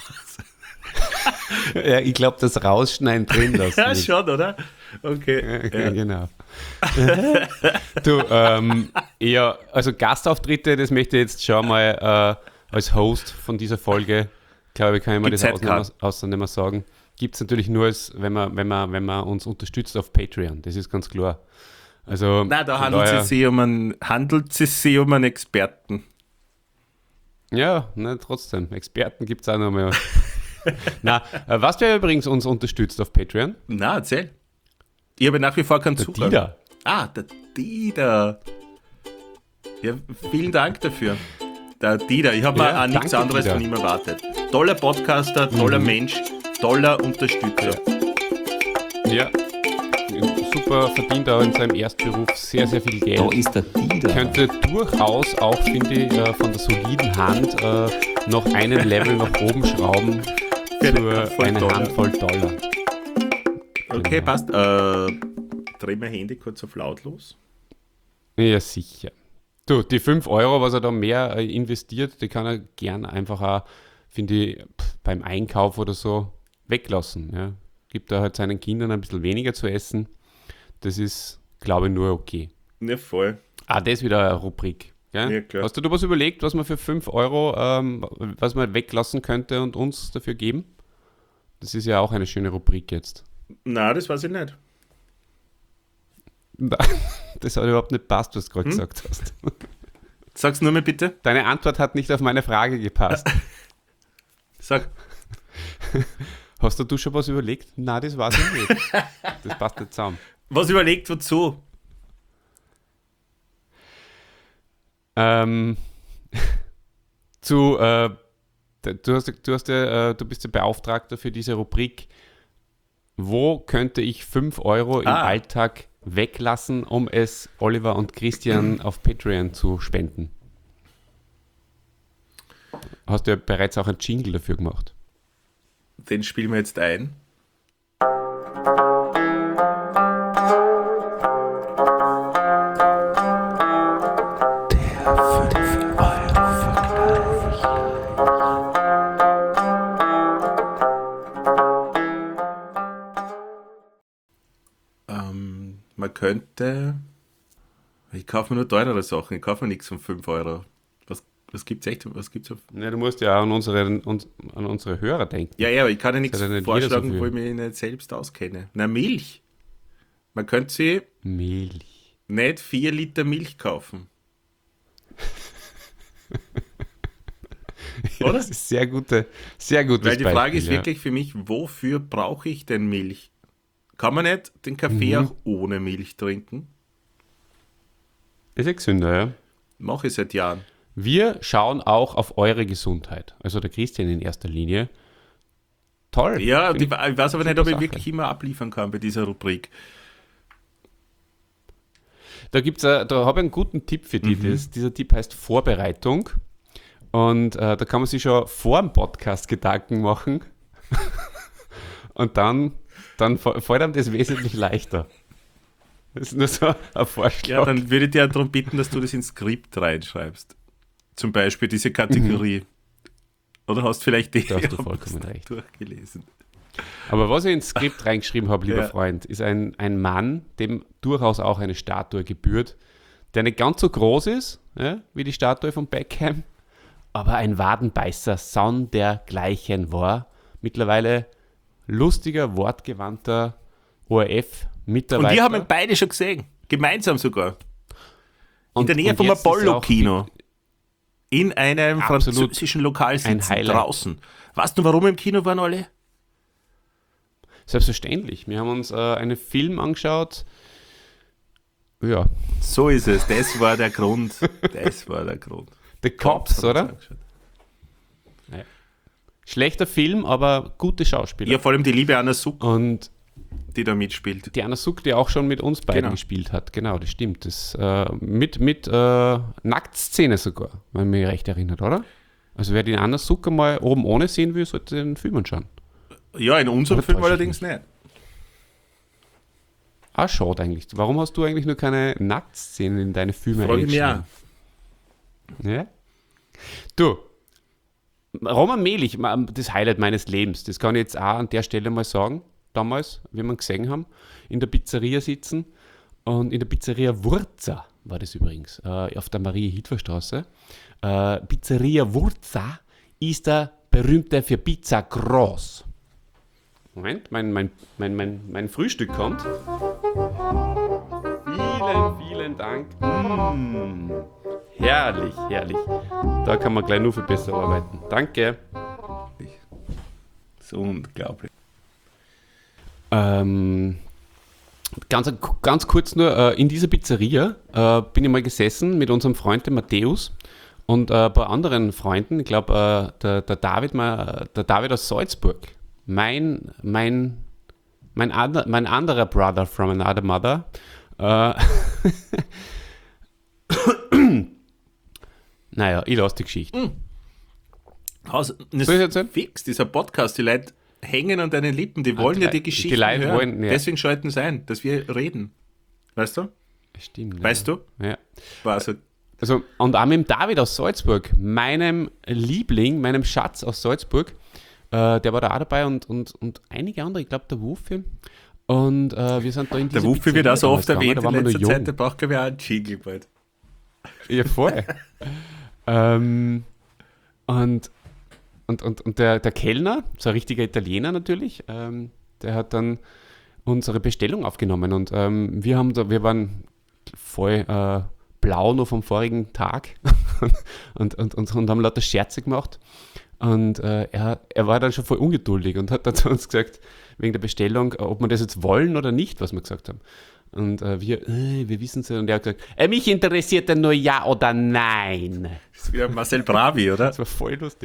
Ja, ich glaube, das Rausschneiden drin lassen. Ja, ist. schon, oder? Okay. Ja, Ja. genau. Du, ähm, ja, also Gastauftritte, das möchte ich jetzt schon mal äh, als Host von dieser Folge, glaube ich, kann ich mal Gibt's das halt außer, außer nicht mehr sagen. Gibt es natürlich nur, als, wenn, man, wenn, man, wenn man uns unterstützt auf Patreon, das ist ganz klar. Also, Nein, da von handelt daher- es sich um einen, handelt es sich um einen Experten. Ja, ne, trotzdem. Experten gibt es auch noch mal. Na, äh, was wer übrigens uns unterstützt auf Patreon? Na, erzähl. Ich habe nach wie vor keinen Der Zugang. Dieter. Ah, der Dieter. Ja, vielen Dank dafür. Der Dieter, ich habe Ja, mir auch nichts danke, anderes Dieter. von ihm erwartet. Toller Podcaster, toller Mhm. Mensch, toller Unterstützer. Ja. Super, verdient auch in seinem Erstberuf sehr, sehr viel Geld. Da ist der Dieter. Könnte durchaus auch, finde ich, äh, von der soliden Hand äh, noch einen Level nach oben schrauben Für eine für Handvoll eine Dollar. Handvoll Dollar. Okay, Genau. passt. Äh, dreh mein Handy kurz auf lautlos. Ja, sicher. Du, die fünf Euro, was er da mehr äh, investiert, die kann er gern einfach auch, finde ich, pff, beim Einkauf oder so weglassen. Ja. Gibt er halt seinen Kindern ein bisschen weniger zu essen. Das ist, glaube ich, nur okay. Ja, voll. Ah, das ist wieder eine Rubrik. Gell? Ja, klar. Hast du dir was überlegt, was man für fünf Euro, ähm, was man weglassen könnte und uns dafür geben? Das ist ja auch eine schöne Rubrik jetzt. Na, das weiß ich nicht. Das hat überhaupt nicht passt, was du gerade Hm? gesagt hast. Sag's nur mal bitte. Deine Antwort hat nicht auf meine Frage gepasst. Sag. Hast du, du schon was überlegt? Nein, das weiß ich nicht. Das passt nicht zusammen. Was überlegt, wozu? Ähm, zu, äh, du, hast, du, hast ja, äh, du bist der Beauftragter für diese Rubrik. Wo könnte ich fünf Euro im Ah. Alltag weglassen, um es Oliver und Christian auf Patreon zu spenden? Hast du ja bereits auch einen Jingle dafür gemacht. Den spielen wir jetzt ein. Ähm, man könnte. Ich kaufe mir nur teurere Sachen, ich kaufe mir nichts von fünf Euro. Was, was gibt's echt? Was gibt's auf? Ja, du musst ja auch an unsere, uns, an unsere Hörer denken. Ja, ja, aber ich kann ja nichts hat ja nicht jeder so vorschlagen, viel. wo ich mich nicht selbst auskenne. Na, Milch. Man könnte sie Milch. nicht vier Liter Milch kaufen. Oder? Das ist sehr gute, sehr gutes Weil die Frage Beispiel, ist ja. wirklich für mich, wofür brauche ich denn Milch? Kann man nicht den Kaffee Mhm. auch ohne Milch trinken? Ist ja gesünder, ja. Mache ich seit Jahren. Wir schauen auch auf eure Gesundheit. Also der Christian in erster Linie. Toll. Ja, Find die, ich weiß aber nicht, super ob ich Sache. wirklich immer abliefern kann bei dieser Rubrik. Da gibt's, äh, da habe ich einen guten Tipp für dich. Mhm. Das, dieser Tipp heißt Vorbereitung. Und äh, da kann man sich schon vor dem Podcast Gedanken machen. Und dann, dann fa- fällt einem das wesentlich leichter. Das ist nur so ein Vorschlag. Ja, dann würde ich dir darum bitten, dass du das ins Skript reinschreibst. Zum Beispiel diese Kategorie. Oder hast vielleicht die Da hast du vollkommen recht. durchgelesen. Aber was ich ins Skript reingeschrieben habe, lieber Ja. Freund, ist ein, ein Mann, dem durchaus auch eine Statue gebührt, der nicht ganz so groß ist, ja, wie die Statue von Beckham, aber ein Wadenbeißer sondergleichen war. Mittlerweile lustiger, wortgewandter O R F-Mitarbeiter. Und wir haben ihn beide schon gesehen. Gemeinsam sogar. In Und- der Nähe und vom jetzt ist er auch Apollo-Kino. In einem Absolut französischen Lokal sitzen, Highlight. draußen. Weißt du, warum wir im Kino waren alle? Selbstverständlich. Wir haben uns äh, einen Film angeschaut. Ja. So ist es. Das war der Grund. Das war der Grund. The Cops, Haben wir uns oder? angeschaut. Ja. Schlechter Film, aber gute Schauspieler. Ja, vor allem die liebe Anna Suk, Und die da mitspielt. die Anna Suk, die auch schon mit uns beiden Genau. gespielt hat. Genau, das stimmt. Das, äh, mit mit äh, Nacktszene sogar, wenn mich recht erinnert, oder? Also wer die Anna Suk mal oben ohne sehen will, sollte den Film anschauen. Ja, in unserem Oder Film täusche ich allerdings nicht. Ah, schade eigentlich. Warum hast du eigentlich nur keine Nacktszenen in deine Filme Frage ich mich auch. eingeschrieben? Ja? Du, Roman Melich, ma- das Highlight meines Lebens, das kann ich jetzt auch an der Stelle mal sagen, damals, wie wir ihn gesehen haben, in der Pizzeria sitzen und in der Pizzeria Wurza war das übrigens, äh, auf der Marie-Hitler-Straße. Äh, Pizzeria Wurza ist der berühmte für Pizza Groß. Moment, mein, mein, mein, mein, mein Frühstück kommt. Vielen, vielen Dank. Mm, herrlich, herrlich. Da kann man gleich nur viel besser arbeiten. Danke. So unglaublich. Ähm, ganz, ganz kurz nur, äh, in dieser Pizzeria äh, bin ich mal gesessen mit unserem Freund dem Matthäus und äh, ein paar anderen Freunden. Ich glaube, äh, der, der, David, mal- der David aus Salzburg. Mein, mein, mein, ander, mein anderer Brother from another mother. Äh, naja, ich lasse die Geschichte. Haus, das Soll ich erzählen? fix, dieser Podcast, die Leute hängen an deinen Lippen, die wollen die ja Leute- die Geschichten die Leute hören. wollen, ja. Deswegen schalten sie ein, dass wir reden. Weißt du? Stimmt. Weißt du? Ja. War so. Also, und auch mit dem David aus Salzburg, meinem Liebling, meinem Schatz aus Salzburg, äh, der war da auch dabei und, und, und einige andere, ich glaube der Wuffi. Und äh, wir sind da in Der diese Wuffi wird auch so oft Pizzeria erwähnt damals in gegangen, da waren wir letzter noch Zeit, jung. der braucht, glaube ich, auch einen Jingle bald. Ja, voll. ähm, und und, und, und der, der Kellner, so ein richtiger Italiener natürlich, ähm, der hat dann unsere Bestellung aufgenommen und ähm, wir haben da, wir waren voll äh, blau noch vom vorigen Tag und, und, und, und haben lauter Scherze gemacht. Und äh, er, er war dann schon voll ungeduldig und hat dann zu uns gesagt, wegen der Bestellung, ob wir das jetzt wollen oder nicht, was wir gesagt haben. Und äh, wir, äh, wir wissen es ja. Und er hat gesagt, äh, mich interessiert ja nur ja oder nein. Das ist wieder Marcel Bravi, oder? Das war voll lustig.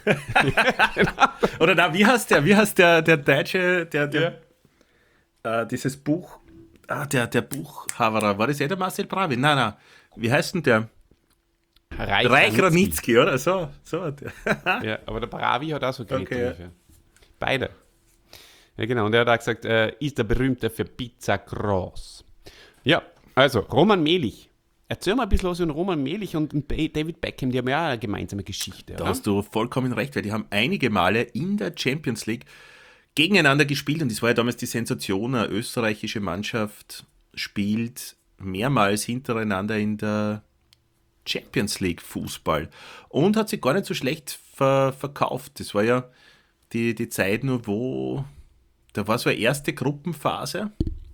Oder na, wie heißt der? Wie heißt der, der Deutsche, der, der äh, dieses Buch, ah, der, der Buchhaverer, war das eh der Marcel Bravi? Nein, nein. Wie heißt denn der? Reich, Reich Ranitzky. Ranitzky, oder? So, so. Ja, aber der Bravi hat auch so geredet Okay, ja. ungefähr. Beide. Ja, genau. Und er hat auch gesagt, äh, ist der berühmte für Pizza Groß. Ja, also Roman Melich. Erzähl mal ein bisschen was über Roman Melich und Ba- David Beckham, die haben ja auch eine gemeinsame Geschichte. Da Oder? hast du vollkommen recht, weil die haben einige Male in der Champions League gegeneinander gespielt und das war ja damals die Sensation, eine österreichische Mannschaft spielt mehrmals hintereinander in der Champions League Fußball und hat sich gar nicht so schlecht ver- verkauft. Das war ja die, die Zeit nur, wo da war so eine erste Gruppenphase,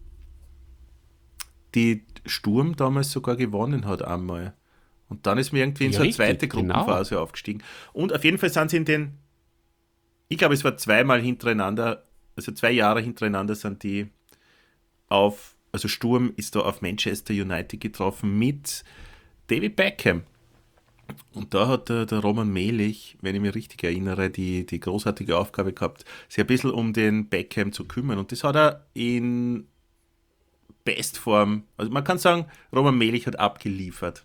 die Sturm damals sogar gewonnen hat einmal. Und dann ist mir irgendwie in Ja, so eine richtig, zweite genau. Gruppenphase aufgestiegen. Und auf jeden Fall sind sie in den, ich glaube, es war zweimal hintereinander, also zwei Jahre hintereinander sind die auf, also Sturm ist da auf Manchester United getroffen mit David Beckham. Und da hat der, der Roman Melich, wenn ich mich richtig erinnere, die, die großartige Aufgabe gehabt, sich ein bisschen um den Beckham zu kümmern. Und das hat er in Bestform, also man kann sagen, Roman Melich hat abgeliefert.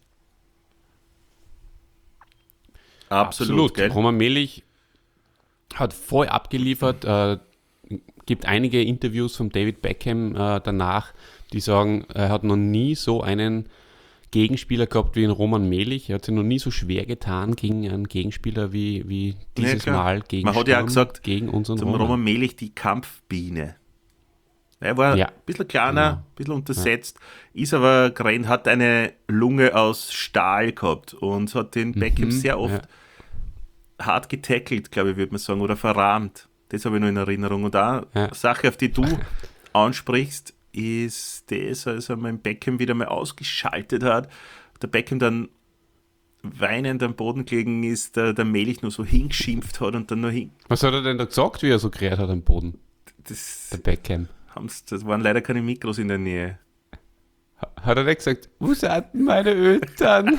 Absolut, gell? Roman Melich hat voll abgeliefert. Äh, gibt einige Interviews von David Beckham äh, danach, die sagen, er hat noch nie so einen Gegenspieler gehabt wie in Roman Melich. Er hat sich noch nie so schwer getan gegen einen Gegenspieler wie, wie dieses klar. Mal gegen Man hat ja auch Sturm, gesagt, gegen unseren Zum Roman. Roman Melich die Kampfbiene. Er war Ja. ein bisschen kleiner, Genau. ein bisschen untersetzt, ist aber gerannt, hat eine Lunge aus Stahl gehabt und hat den Beckham sehr oft ja. hart getackelt, glaube ich, würde man sagen, oder verrahmt. Das habe ich noch in Erinnerung. Und auch Ja. eine Sache, auf die du ansprichst, ist das, als er meinen Beckham wieder mal ausgeschaltet hat. Der Beckham dann weinend am Boden gelegen ist, der, der Melich nur so hingeschimpft hat und dann nur hin. Was hat er denn da gesagt, wie er so gerät hat am Boden? Das, Der Beckham. haben's, das waren leider keine Mikros in der Nähe. Hat er nicht gesagt, wo sind denn meine Eltern?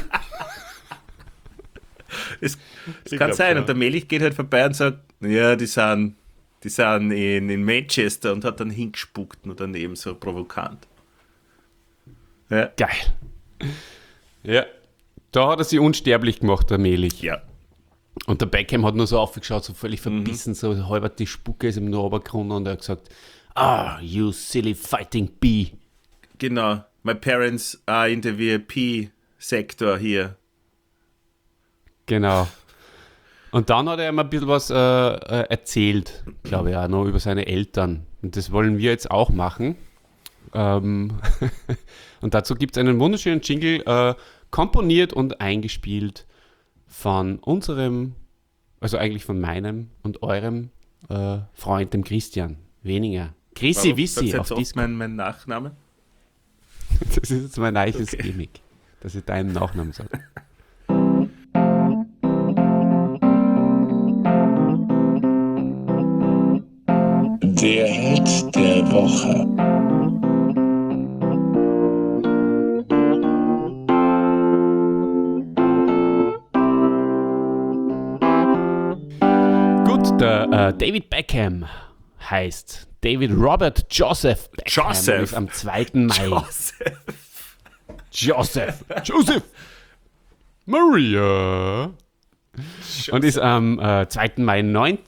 Es, es Ich kann glaub, sein. ja. Und der Melich geht halt vorbei und sagt, ja, die sind, die sind in, in Manchester und hat dann hingespuckt und daneben so provokant. Ja. Geil. Ja. Da hat er sich unsterblich gemacht, der Melich. Ja. Und der Beckham hat nur so aufgeschaut, so völlig verbissen, so halber die Spucke ist ihm nur runtergekommen und er hat gesagt, ah, you silly fighting bee. Genau. My parents are in the V I P-Sektor hier. Genau. Und dann hat er ihm ein bisschen was äh, äh, erzählt, glaube ich, auch noch über seine Eltern. Und das wollen wir jetzt auch machen. Ähm und dazu gibt es einen wunderschönen Jingle, äh, komponiert und eingespielt von unserem, also eigentlich von meinem und eurem äh, Freund, dem Christian Weniger. Chrissy Warum Wissi sagst du auf jetzt oft Disco. mein, mein Nachname? Das ist jetzt mein neues Okay. Gimmick, dass ich deinen Nachnamen sage. Der Held der Woche. Gut, der äh, David Beckham heißt David Robert Joseph Beckham Joseph. und ist am zweiten Mai. Joseph. Joseph. Joseph. Maria. Und ist am äh, zweiten Mai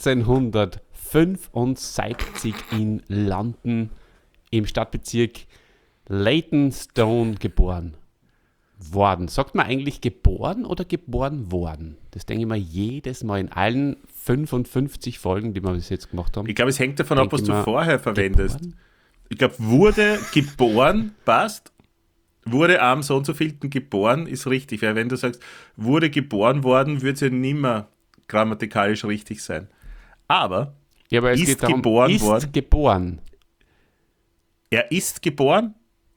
neunzehnhundertfünfundsiebzig in London im Stadtbezirk Leytonstone geboren worden. Sagt man eigentlich geboren oder geboren worden? Das denke ich mir jedes Mal in allen fünfundfünfzig Folgen, die wir bis jetzt gemacht haben. Ich glaube, es hängt davon ab, Denke was du mal, vorher verwendest. Geboren? Ich glaube, wurde geboren, passt. Wurde am so und so vielten geboren, ist richtig. Weil wenn du sagst, wurde geboren worden, wird es ja nimmer grammatikalisch richtig sein. Aber Ja, aber es ist geht darum, geboren ist worden. geboren. er ist geboren,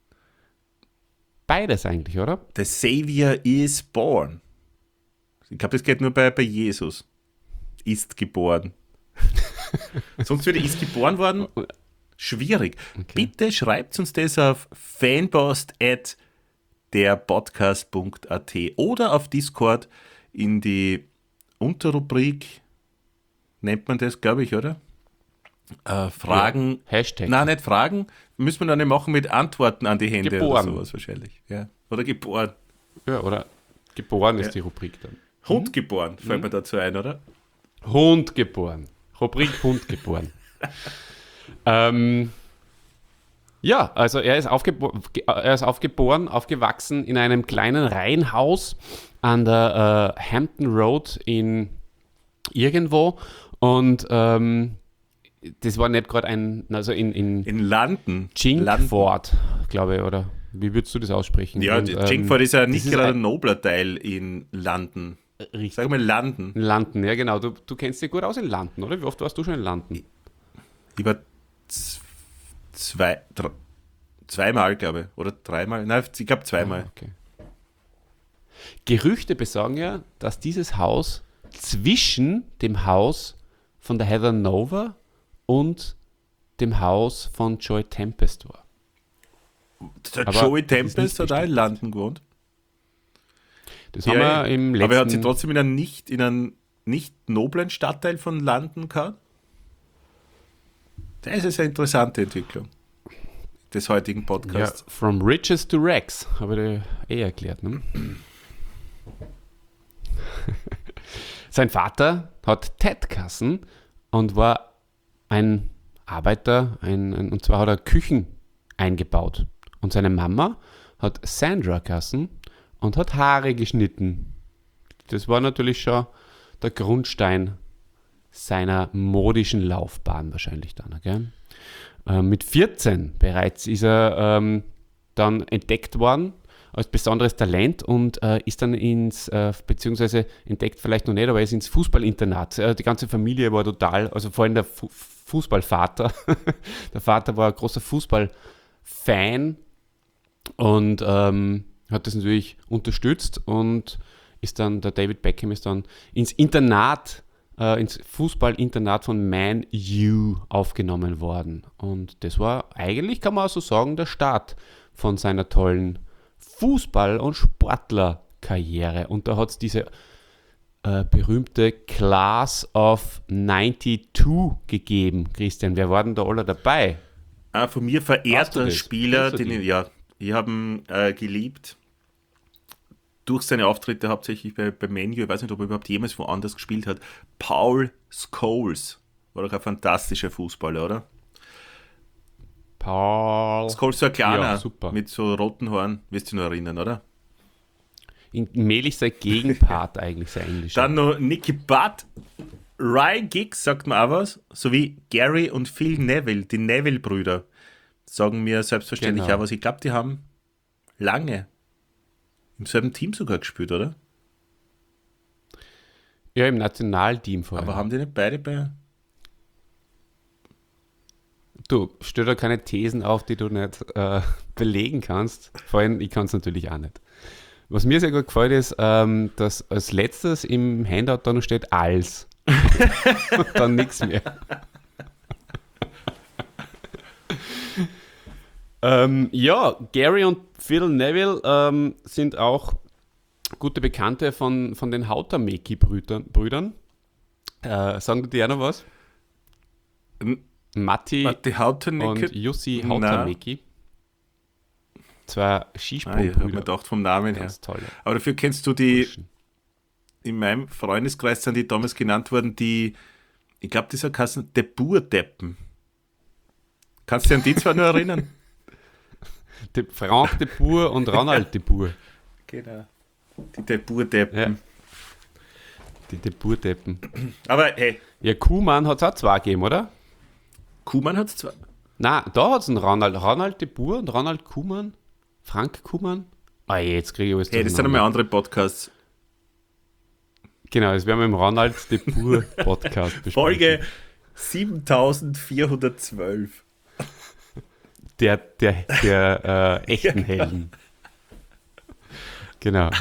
Beides eigentlich, oder? the Savior is born. Ich glaube, das geht nur bei, bei Jesus. Ist geboren. Sonst würde ist geboren worden. Schwierig. Bitte schreibt uns das auf fanpost at derpodcast.at oder auf Discord in die Unterrubrik, nennt man das, glaube ich, oder? Äh, Fragen. Ja, Hashtag. Nein, nicht Fragen. Müssen wir dann nicht machen mit Antworten an die Hände Geboren. oder sowas wahrscheinlich. Ja. Oder geboren. Ja, oder geboren ist Ja. die Rubrik dann. Hund geboren, fällt mir dazu ein, oder? Hund geboren. Rubrik Hund geboren. ähm, ja, also er ist, aufgebo- ge- er ist aufgeboren, aufgewachsen in einem kleinen Reihenhaus an der äh, Hampton Road in irgendwo und ähm, das war nicht gerade ein, also in, in In London. London. Chinkford, glaube ich, oder wie würdest du das aussprechen? Ja, Und, die ähm, Chinkford ist ja das nicht ist gerade ein- ein nobler Teil in London. Richtig. Sag mal London. London, ja genau. Du, du kennst dich gut aus in London, oder? Wie oft warst du schon in London? Ich war z- zwei, dr- zweimal, glaube ich. Oder dreimal. Nein, ich glaube zweimal. Okay. Gerüchte besagen ja, dass dieses Haus zwischen dem Haus von der Heather Nova und dem Haus von Joy Tempest war. Der Aber Joey das ist nicht Tempest hat auch in bestätigt. London gewohnt. Das Ja, haben ja. wir im letzten... Aber er hat sich trotzdem in einem nicht, in einem nicht noblen Stadtteil von London gehabt. Das ist eine interessante Entwicklung des heutigen ja, Podcasts. from riches to rags, habe ich dir eh erklärt. Ne? Sein Vater hat Ted-Kassen und war ein Arbeiter, ein, ein, und zwar hat er Küchen eingebaut. Und seine Mama hat Sandra-Kassen und hat Haare geschnitten. Das war natürlich schon der Grundstein seiner modischen Laufbahn wahrscheinlich dann. Gell? Äh, mit vierzehn bereits ist er ähm, dann entdeckt worden als besonderes Talent und äh, ist dann ins, äh, beziehungsweise entdeckt vielleicht noch nicht, aber er ist ins Fußballinternat. Äh, die ganze Familie war total, also vor allem der Fu- Fußballvater. Der Vater war ein großer Fußballfan und ähm, hat das natürlich unterstützt und ist dann, der David Beckham ist dann ins Internat, äh, ins Fußballinternat von Man U aufgenommen worden. Und das war eigentlich, kann man auch so sagen, der Start von seiner tollen Fußball- und Sportlerkarriere. Und da hat es diese äh, berühmte Class of zweiundneunzig gegeben. Christian, wer war denn da alle dabei? Ein von mir Hast du verehrter das? Spieler, Kennst du den die? ich, ja, ich habe ihn äh, geliebt. Durch seine Auftritte hauptsächlich bei, bei Man U. Ich weiß nicht, ob er überhaupt jemals woanders gespielt hat. Paul Scholes war doch ein fantastischer Fußballer, oder? Paul. Scholes so ein kleiner, Ja, super. mit so roten Haaren. Wirst du dich noch erinnern, oder? In Melich sein Gegenpart eigentlich, sein Englisch. Dann noch Nicky Butt, Ryan Giggs, sagt mir auch was, sowie Gary und Phil Neville, die Neville-Brüder, sagen mir selbstverständlich Genau. auch was. Ich glaube, die haben lange im selben Team sogar gespielt, oder? Ja, im Nationalteam vor allem. Aber haben die nicht beide bei... Du, stell da keine Thesen auf, die du nicht äh, belegen kannst. Vor allem, ich kann es natürlich auch nicht. Was mir sehr gut gefällt, ist, ähm, dass als letztes im Handout da noch steht als. Und dann nichts mehr. ähm, ja, Gary und Phil Neville ähm, sind auch gute Bekannte von, von den Hautameki-Brüdern. Brüdern. Äh, sagen die dir noch was? N- Matti Matti Hautenecke? und Jussi Na. Hautameki. Zwei Ah, ich habe mir Skisprungbrüder. gedacht, vom Namen her. Ganz tolle. Aber dafür kennst du die, Burschen. in meinem Freundeskreis sind die damals genannt worden, die, ich glaube, dieser Kassen, Debur-Deppen. Kannst du dich an die zwei nur erinnern? De Frank de Boer und Ronald de Boer. Genau. Die Debur-Deppen. Ja. Die de Boer-Deppen. Aber hey, Ja, Kuhmann hat es auch zwei gegeben, oder? Kuhmann hat es zwar. Nein, da hat es einen Ronald. Ronald de Boer und Ronald Kuhmann. Frank Kuhmann. Ah, jetzt kriege ich alles Hey, das sind durcheinander. einmal andere Podcasts. Genau, das werden wir im Ronald de Boer Podcast besprechen. Folge siebentausendvierhundertzwölf. Der, der, der äh, echten Helden. Genau.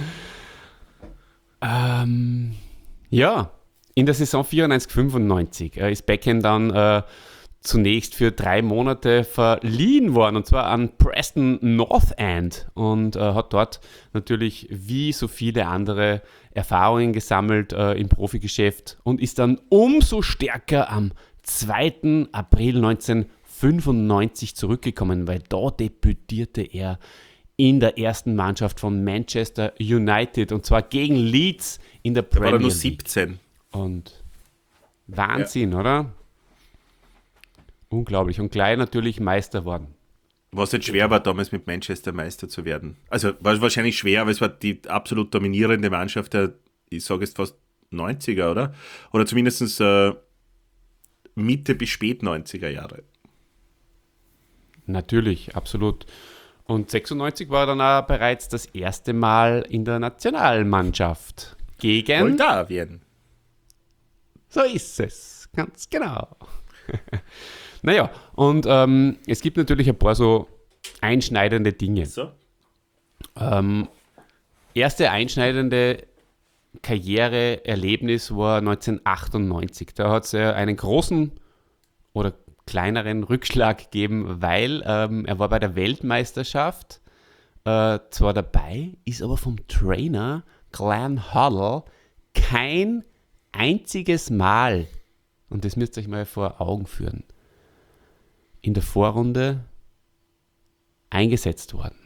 ähm, ja, in der Saison vierundneunzig fünfundneunzig äh, ist Beckham dann äh, zunächst für drei Monate verliehen worden, und zwar an Preston North End, und äh, hat dort natürlich wie so viele andere Erfahrungen gesammelt äh, im Profigeschäft und ist dann umso stärker am zweiten April neunzehnhundertfünfundneunzig zurückgekommen, weil da debütierte er in der ersten Mannschaft von Manchester United, und zwar gegen Leeds in der Da war Premier er nur League. siebzehn. Und Wahnsinn, oder? Unglaublich. Und gleich natürlich Meister worden. Was jetzt schwer war, damals mit Manchester Meister zu werden. Also war wahrscheinlich schwer, aber es war die absolut dominierende Mannschaft der, ich sage jetzt fast neunziger, oder? Oder zumindest äh, Mitte bis spät neunziger Jahre. Natürlich, absolut. Und sechsundneunzig war er dann auch bereits das erste Mal in der Nationalmannschaft. Gegen... Moldawien. So ist es, ganz genau. Naja, und ähm, es gibt natürlich ein paar so einschneidende Dinge. So. Ähm, erste einschneidende Karriereerlebnis war neunzehnhundertachtundneunzig. Da hat es äh, einen großen oder kleineren Rückschlag gegeben, weil ähm, er war bei der Weltmeisterschaft äh, zwar dabei, ist aber vom Trainer Glenn Hoddle kein einziges Mal, und das müsst ihr euch mal vor Augen führen, in der Vorrunde eingesetzt worden.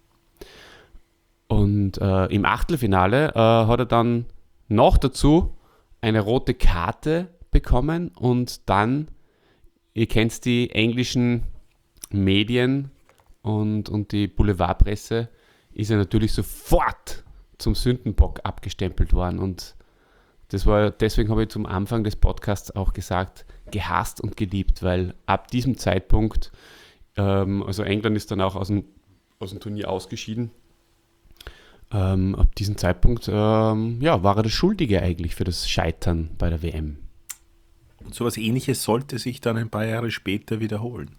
Und äh, im Achtelfinale äh, hat er dann noch dazu eine rote Karte bekommen, und dann, ihr kennt die englischen Medien und, und die Boulevardpresse, ist er natürlich sofort zum Sündenbock abgestempelt worden, und das war, deswegen habe ich zum Anfang des Podcasts auch gesagt, gehasst und geliebt, weil ab diesem Zeitpunkt, ähm, also England ist dann auch aus dem, aus dem Turnier ausgeschieden, ähm, ab diesem Zeitpunkt ähm, ja, war er der Schuldige eigentlich für das Scheitern bei der W M. Und sowas Ähnliches sollte sich dann ein paar Jahre später wiederholen.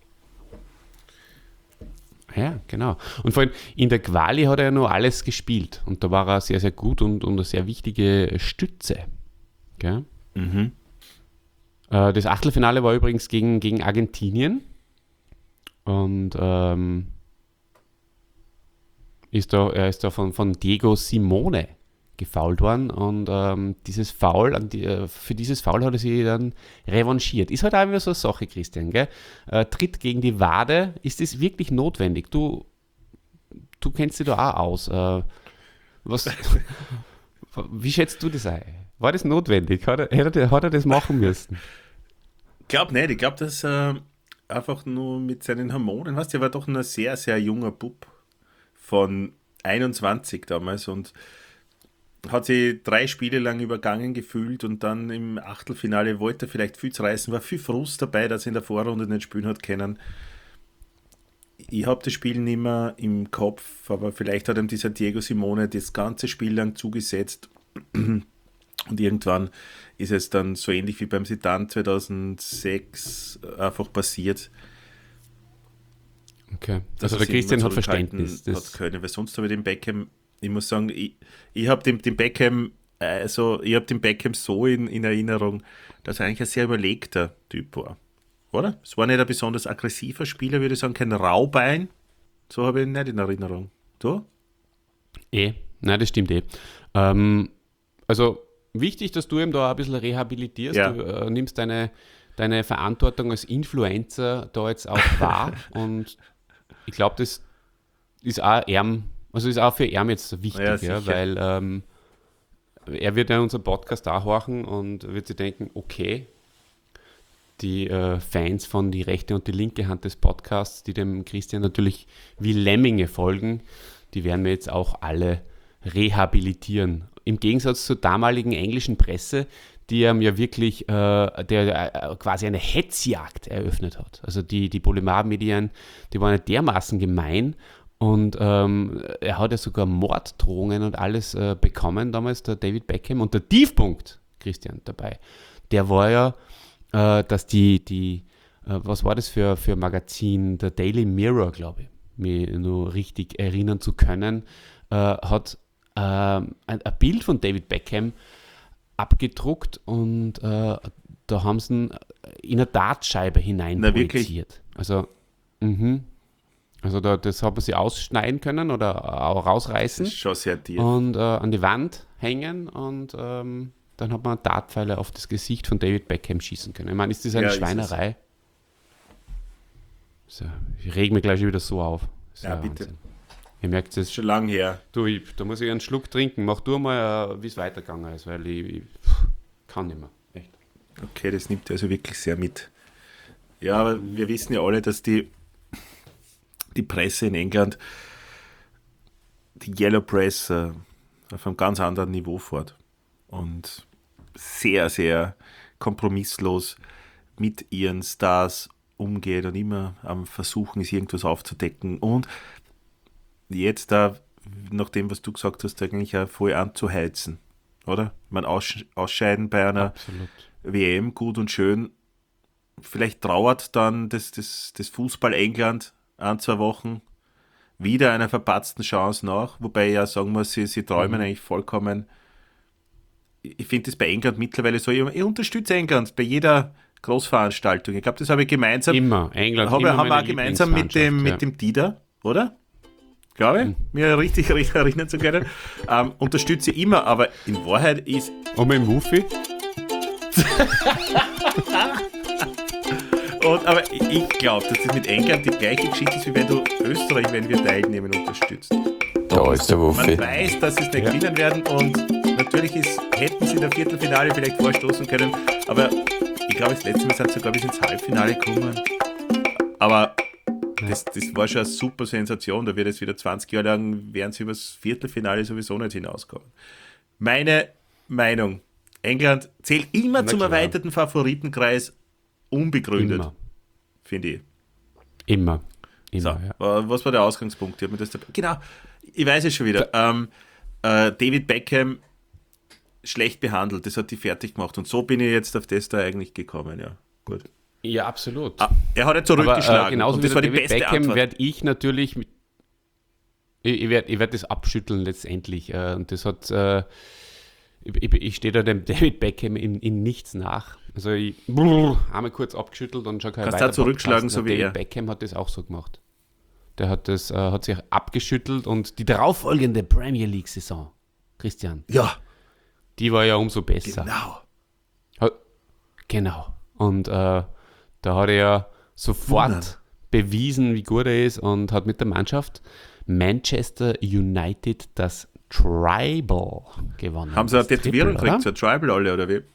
Ja, genau. Und vor allem in der Quali hat er ja nur alles gespielt, und da war er sehr, sehr gut und, und eine sehr wichtige Stütze. Gell? Mhm. Äh, das Achtelfinale war übrigens gegen, gegen Argentinien, und ähm, ist da, er ist da von, von Diego Simone gefoult worden und ähm, dieses Foul, an die, äh, für dieses Foul hat er sich dann revanchiert. Ist halt auch immer so eine Sache, Christian, gell? Äh, Tritt gegen die Wade, ist das wirklich notwendig? Du, du kennst dich da auch aus. Äh, was, wie schätzt du das ein? War das notwendig? Hat er, hat er, hat er das machen müssen? Ich glaube nicht, ich glaube, dass er äh, einfach nur mit seinen Hormonen, weißt du, er war doch ein sehr, sehr junger Bub von einundzwanzig damals und hat sich drei Spiele lang übergangen gefühlt und dann im Achtelfinale wollte er vielleicht viel zu reißen, war viel Frust dabei, dass er in der Vorrunde nicht spielen hat können. Ich habe das Spiel nicht mehr im Kopf, aber vielleicht hat ihm dieser Diego Simone das ganze Spiel lang zugesetzt und irgendwann ist es dann so ähnlich wie beim Zidane zweitausendsechs einfach passiert. Okay, also der Christian hat Verständnis. Hat können, weil sonst habe ich den Beckham, ich muss sagen, ich, ich habe den, den Beckham, also ich habe den Beckham so in, in Erinnerung, dass er eigentlich ein sehr überlegter Typ war. Oder? Es war nicht ein besonders aggressiver Spieler, würde ich sagen, kein Raubein. So habe ich ihn nicht in Erinnerung. Du? Eh, nein, das stimmt eh. Ähm, also wichtig, dass du ihm da ein bisschen rehabilitierst. Ja. Du äh, nimmst deine, deine Verantwortung als Influencer da jetzt auch wahr und ich glaube, das ist auch ihm, also ist auch für ihn jetzt wichtig, Ja, ja, sicher. weil ähm, er wird ja unseren Podcast auch horchen und wird sich denken, okay, die äh, Fans von die rechte und die linke Hand des Podcasts, die dem Christian natürlich wie Lemminge folgen, die werden wir jetzt auch alle rehabilitieren. Im Gegensatz zur damaligen englischen Presse, die ihm ja wirklich äh, der, äh, quasi eine Hetzjagd eröffnet hat. Also die, die Boulevardmedien, die waren ja dermaßen gemein und ähm, er hat ja sogar Morddrohungen und alles äh, bekommen, damals der David Beckham. Und der Tiefpunkt, Christian, dabei, der war ja, äh, dass die, die äh, was war das für, für ein Magazin, der Daily Mirror, glaube ich, mich nur richtig erinnern zu können, äh, hat äh, ein, ein Bild von David Beckham abgedruckt und äh, da haben sie ihn in eine Dartscheibe hinein Na, projiziert. Also, mhm. also da, das haben sie ausschneiden können oder auch rausreißen Das ist schon sehr tief. und äh, an die Wand hängen und ähm, dann hat man Dartpfeile auf das Gesicht von David Beckham schießen können. Ich meine, ist das eine Ja, ist Schweinerei? So, ich reg mich gleich schon wieder so auf. Das ist Ja, ein bitte. Wahnsinn. Ihr merkt es. Schon lang her. Du, ich, da muss ich einen Schluck trinken. Mach du mal, äh, wie es weitergegangen ist, weil ich, ich kann nicht mehr. Echt. Okay, das nimmt also wirklich sehr mit. Ja, aber wir wissen ja alle, dass die, die Presse in England, die Yellow Press, äh, auf einem ganz anderen Niveau fährt. Und sehr, sehr kompromisslos mit ihren Stars umgeht und immer am Versuchen ist, irgendwas aufzudecken. Und jetzt da, nach dem, was du gesagt hast, eigentlich auch voll anzuheizen, oder? Man Aussch- ausscheiden bei einer Absolut. W M, gut und schön. Vielleicht trauert dann das, das, das Fußball England ein, zwei Wochen wieder einer verpatzten Chance nach, wobei ich ja sagen muss, sie, sie träumen Mhm. eigentlich vollkommen. Ich finde das bei England mittlerweile so, ich, ich unterstütze England bei jeder Großveranstaltung. Ich glaube, das habe ich gemeinsam, Immer. England habe, immer haben wir meine auch gemeinsam mit dem, Lieblingsmannschaft, mit dem Dieter, oder? Glaube ich, Mhm. mir richtig, richtig erinnern zu können. Ähm, unterstütze ich immer, aber in Wahrheit ist ja. Und mit dem Wuffi? Und, aber ich, ich glaube, dass das mit England die gleiche Geschichte ist, wie wenn du Österreich, wenn wir teilnehmen, unterstützt. Da ist der Wuffi. Man weiß, dass sie es nicht Ja. gewinnen werden und natürlich ist, hätten sie in der Viertelfinale vielleicht vorstoßen können, aber ich glaube, das letzte Mal sind sie sogar bis ins Halbfinale gekommen. Aber das, das war schon eine super Sensation, da wird jetzt wieder zwanzig Jahre lang, werden sie über das Viertelfinale sowieso nicht hinauskommen. Meine Meinung, England zählt immer Na zum klar. erweiterten Favoritenkreis, unbegründet, Immer. finde ich. Immer. So, Immer, ja. äh, was war der Ausgangspunkt? Ich hab mir das da, genau, ich weiß es schon wieder. Ähm, äh, David Beckham schlecht behandelt, das hat die fertig gemacht und so bin ich jetzt auf das da eigentlich gekommen, ja. Gut. Ja, absolut. Ah, er hat ja Aber zurückgeschlagen äh, genauso und wie das der war die David beste Beckham Antwort. werde ich natürlich mit, ich, ich werde ich werd das abschütteln letztendlich äh, und das hat äh, ich, ich, ich stehe da dem David Beckham in, in nichts nach. Also ich brrr, einmal kurz abgeschüttelt und schon kein Kannst weiter auch zurückschlagen, Podcast. so wie David er. Beckham hat das auch so gemacht. Der hat, das, äh, hat sich abgeschüttelt und die darauffolgende Premier League-Saison, Christian, Ja, die war ja umso besser. genau. Ha- Genau. Und äh, da hat er ja sofort Wundern. bewiesen, wie gut er ist und hat mit der Mannschaft Manchester United das Tribal gewonnen. Haben sie eine Das Tätowierung Triple, gekriegt, so ein Tribal alle, oder wie?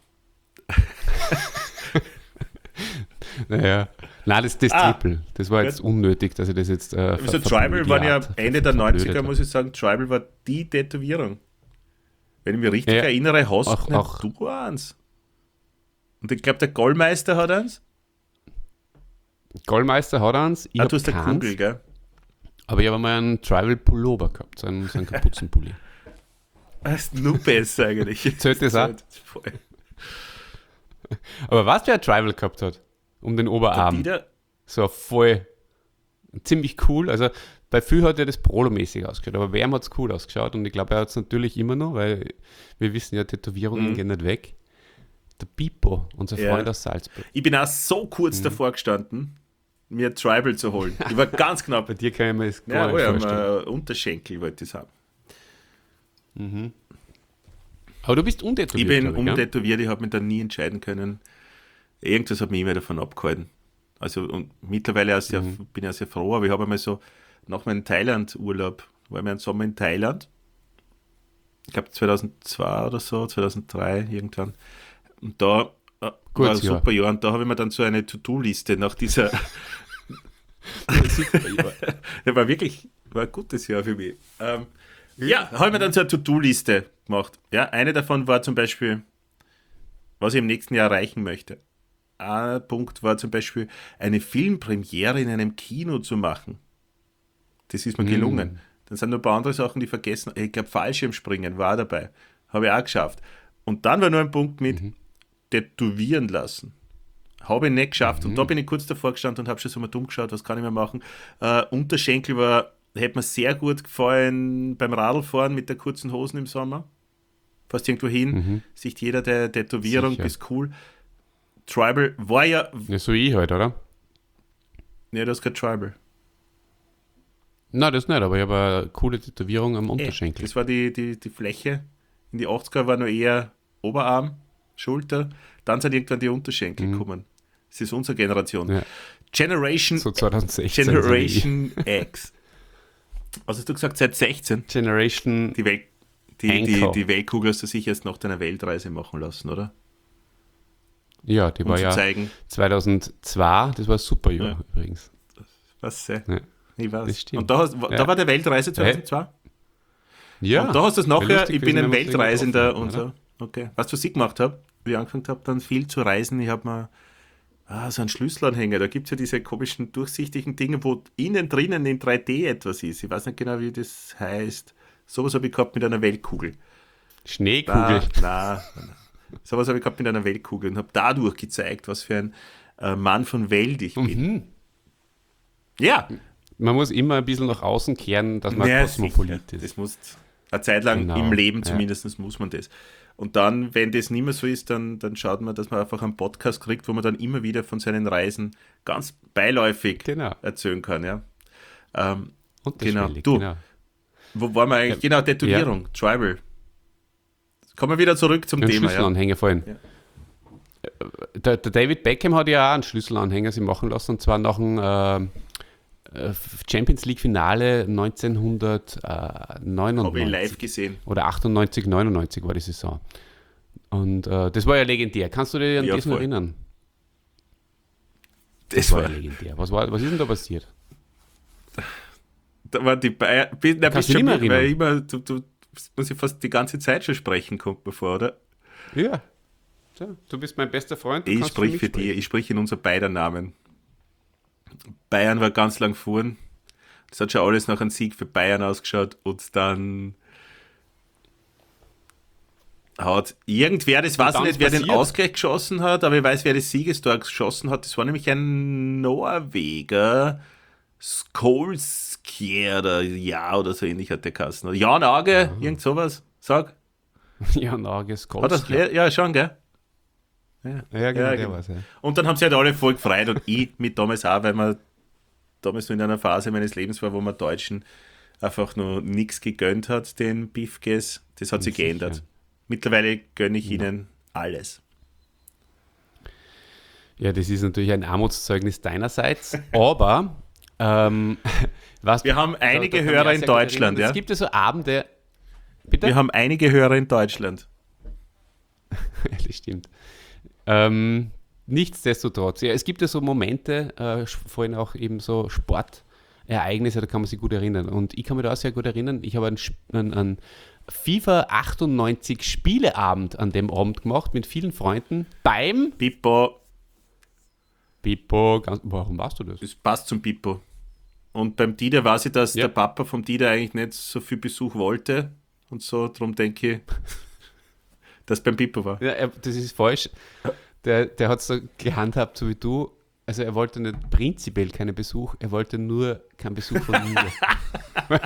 Naja. Nein, das, das Ah. Triple. Das war jetzt unnötig, dass ich das jetzt. Äh, Also ver- Tribal waren ja verblödet Ende der hat, neunziger, verblödet muss ich sagen, Tribal war die Tätowierung. Wenn ich mich richtig Ja. erinnere, hast Auch- nicht auch- du eins. Und ich glaube, der Goldmeister hat eins. hat. Goldmeister hat eins. Ich Ah, hab du hast eine keins, Kugel, gell? aber ich habe mal einen Tribal Pullover gehabt, so einen, so einen Kapuzenpulli. Das ist nur besser eigentlich. Zählt das auch? Voll. Aber was wer ein Tribal gehabt hat? Um den Der Oberarm. Dieter, So voll ziemlich cool. Also bei viel hat ja das Prolo-mäßig ausgeschaut, aber Wärm hat es cool ausgeschaut und ich glaube, er hat es natürlich immer noch, weil wir wissen ja, Tätowierungen Mhm. gehen nicht weg. Der Pipo, unser Ja. Freund aus Salzburg. ich bin auch so kurz Mhm. davor gestanden, mir ein Tribal zu holen. Ich war ganz knapp. Bei dir kann ich mir das Ja, gar oh nicht ja, vorstellen. mein Unterschenkel wollte ich haben. Aber du bist untätowiert, Ich bin glaube ich, gell? untätowiert, ich habe mich dann nie entscheiden können. Irgendwas hat mich immer davon abgehalten. Also und mittlerweile auch sehr, Mhm. bin ich auch sehr froh, aber ich habe einmal so nach meinem Thailand-Urlaub, war ich mal einen Sommer in Thailand, ich glaube zweitausendzwei oder so, zweitausenddrei irgendwann. Und da äh, war ein Gutes Jahr. super Jahr und da habe ich mir dann so eine To-Do-Liste nach dieser, der war wirklich, war ein gutes Jahr für mich. Ähm, ja, habe ich mir dann so eine To-Do-Liste gemacht. Ja, eine davon war zum Beispiel, was ich im nächsten Jahr erreichen möchte. Ein Punkt war zum Beispiel, eine Filmpremiere in einem Kino zu machen. Das ist mir gelungen. Dann sind noch ein paar andere Sachen, die vergessen. Ich glaube, Fallschirmspringen war dabei. Habe ich auch geschafft. Und dann war noch ein Punkt mit tätowieren lassen. Habe ich nicht geschafft. Und da bin ich kurz davor gestanden und habe schon so mal dumm geschaut, was kann ich mehr machen. Äh, Unterschenkel war, hätte mir sehr gut gefallen beim Radlfahren mit der kurzen Hosen im Sommer. Fast irgendwo hin, sieht jeder der Tätowierung, Sicher. ist cool. Tribal war ja, Ja, so ich halt, oder? ne, das ist kein Tribal. Nein, das nicht, aber ich habe eine coole Tätowierung am Eh, Unterschenkel. Das war die, die, die Fläche. In die achtziger war noch eher Oberarm, Schulter. Dann sind irgendwann die Unterschenkel gekommen. Das ist unsere Generation. Ja. Generation, So zweitausendsechzehn. Generation X. Was hast du gesagt? Seit sechzehn? Generation. Die, Welt, die, die, Enkel. die Weltkugel hast du sicher erst nach deiner Weltreise machen lassen, oder? Ja, die Um war zu ja zeigen, zweitausendzwei, das war ein super Jahr Ja. übrigens. was sei. Ja. Ich Das weiß. stimmt. Und da, hast, da Ja. war der Weltreise zweitausendzwei? Ja. Und da hast du es Wäre nachher, lustig ich bin gewesen, ein wenn wir uns Weltreisender irgendwo und getroffen so. Okay. Weißt du, was ich gemacht habe? Wie ich angefangen habe, dann viel zu reisen. Ich habe mir ah, so einen Schlüsselanhänger. Da gibt es ja diese komischen, durchsichtigen Dinge, wo innen drinnen in drei D etwas ist. Ich weiß nicht genau, wie das heißt. Sowas habe ich gehabt mit einer Weltkugel. Schneekugel. Nein, nein. Sowas habe ich gehabt mit einer Weltkugel und habe dadurch gezeigt, was für ein äh, Mann von Welt ich bin. Mhm. Ja, Man muss immer ein bisschen nach außen kehren, dass man Ja, Kosmopolit sicher. ist. Das muss eine Zeit lang Genau, im Leben ja. zumindest muss man das. Und dann, wenn das nicht mehr so ist, dann, dann schaut man, dass man einfach einen Podcast kriegt, wo man dann immer wieder von seinen Reisen ganz beiläufig Genau. erzählen kann. Ja. Ähm, Unterschwellig, Genau. Du. genau. wo waren wir eigentlich? Genau, Tätowierung, Tribal. Kommen wir wieder zurück zum Den Thema. Ja. Schlüsselanhänger vorhin. Ja. Der, der David Beckham hat ja auch einen Schlüsselanhänger sich machen lassen, und zwar nach dem äh, äh, Champions League Finale neunzehnhundertneunundneunzig. Habe ich live gesehen. Oder achtundneunzig, neunundneunzig war die Saison. Und äh, das war ja legendär. Kannst du dich an Ja, das noch voll. erinnern? Das war, ja legendär. Was, war, was ist denn da passiert? da war die Bayern. Bin, na, Kannst bist du schon nicht mehr weil immer, du, du muss ich fast die ganze Zeit schon sprechen, kommt mir vor, oder? Ja. So, du bist mein bester Freund. Du Ich kannst sprich mich für sprechen. die, ich sprich in unser beider Namen. Bayern war ganz lang vorn. Das hat schon alles nach einem Sieg für Bayern ausgeschaut und dann hat irgendwer, das weiß ich dann nicht, wer den passiert. Ausgleich geschossen hat, aber ich weiß, wer das Siegestor geschossen hat. Das war nämlich ein Norweger, Skolskier oder ja oder so ähnlich hat der Kassen. Jan Auge, irgend sowas, sag. Ja, Nages Hat das, ja, ja, schon, gell? Ja, genau, Ja, der genau. war's, ja. Und dann haben sie halt alle voll gefreut und ich mit damals auch, weil wir damals so in einer Phase meines Lebens war, wo man Deutschen einfach noch nichts gegönnt hat, den Beefcakes. Das hat sich Sicher. geändert. Mittlerweile gönne ich ihnen alles. Ja, das ist natürlich ein Armutszeugnis deinerseits, aber ähm, was Wir haben einige kann ich Hörer auch in sehr gut Deutschland, erinnern. ja? Es gibt ja so Abende. Bitte? Wir haben einige Hörer in Deutschland. Das stimmt. Ähm, nichtsdestotrotz, ja, es gibt ja so Momente, äh, vorhin auch eben so Sportereignisse, da kann man sich gut erinnern. Und ich kann mich da auch sehr gut erinnern, ich habe einen, Sp- einen, einen FIFA achtundneunzig Spieleabend an dem Abend gemacht mit vielen Freunden beim Pippo, Pippo. Ganz, warum warst du das? das passt zum Pippo. Und beim Dieter weiß ich, dass Ja. der Papa vom Dieter eigentlich nicht so viel Besuch wollte. Und so, darum denke ich, dass beim Pippo war. Ja, er, das ist falsch. Der, der hat es so gehandhabt, so wie du. Also er wollte nicht prinzipiell keinen Besuch, er wollte nur keinen Besuch von mir.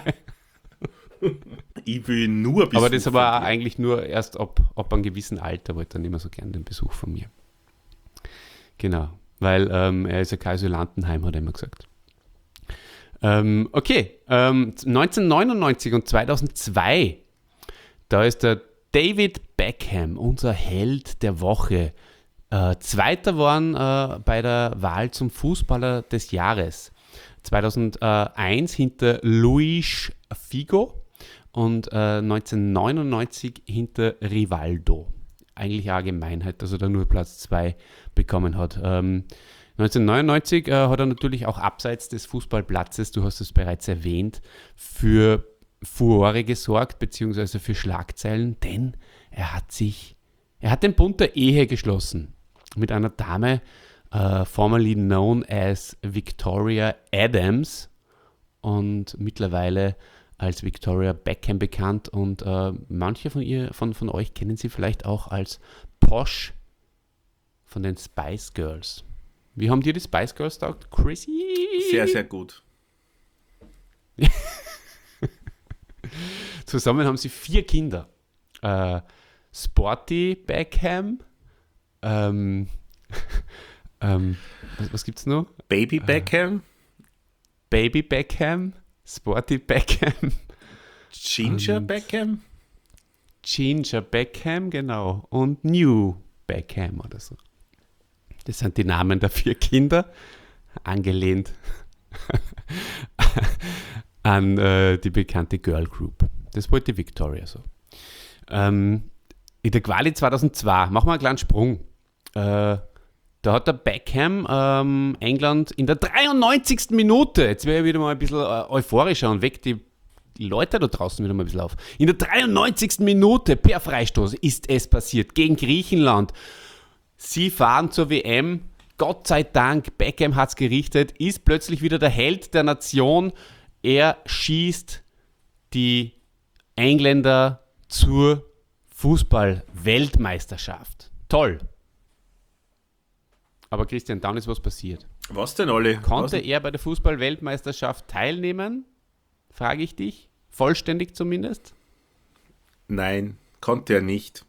Ich will nur Besuch. Aber das von war dir. eigentlich nur erst ab, ab einem gewissen Alter, wollte er nicht mehr so gern den Besuch von mir. Genau, weil ähm, er ist ja kein Asylantenheim, hat er immer gesagt. Ähm, okay, ähm, neunzehnhundertneunundneunzig und zweitausendzwei, da ist der David Beckham, unser Held der Woche, äh, Zweiter geworden äh, bei der Wahl zum Fußballer des Jahres. zweitausendeins hinter Luis Figo und äh, neunzehnhundertneunundneunzig hinter Rivaldo. Eigentlich eine Gemeinheit, dass er da nur Platz zwei bekommen hat. Ähm, neunzehnhundertneunundneunzig äh, hat er natürlich auch abseits des Fußballplatzes, du hast es bereits erwähnt, für Furore gesorgt, beziehungsweise für Schlagzeilen, denn er hat sich, er hat den Bund der Ehe geschlossen mit einer Dame, uh, formerly known as Victoria Adams und mittlerweile als Victoria Beckham bekannt und uh, manche von ihr, von, von euch kennen sie vielleicht auch als Posh von den Spice Girls. Wie haben dir die Spice Girls taugt, Chrissy? Sehr, sehr gut. Zusammen haben sie vier Kinder. Äh, Sporty Beckham, ähm, ähm, was, was gibt's noch? Baby Beckham, Baby Beckham, Sporty Beckham, Ginger und- Beckham. Ginger Beckham, genau, und New Beckham oder so. Das sind die Namen der vier Kinder, angelehnt an äh, die bekannte Girl Group. Das wollte Victoria so. Ähm, in der Quali zweitausendzwei, machen wir einen kleinen Sprung. Äh, da hat der Beckham ähm, England in der dreiundneunzigsten Minute, jetzt wäre ich wieder mal ein bisschen äh, euphorischer und weckt die Leute da draußen wieder mal ein bisschen auf. In der dreiundneunzigsten Minute per Freistoß ist es passiert gegen Griechenland. Sie fahren zur W M, Gott sei Dank, Beckham hat es gerichtet, ist plötzlich wieder der Held der Nation. Er schießt die Engländer zur Fußball-Weltmeisterschaft. Toll. Aber Christian, dann ist was passiert. Was denn alle? Konnte Was? er bei der Fußball-Weltmeisterschaft teilnehmen? Frage ich dich. Vollständig zumindest? Nein, konnte er nicht.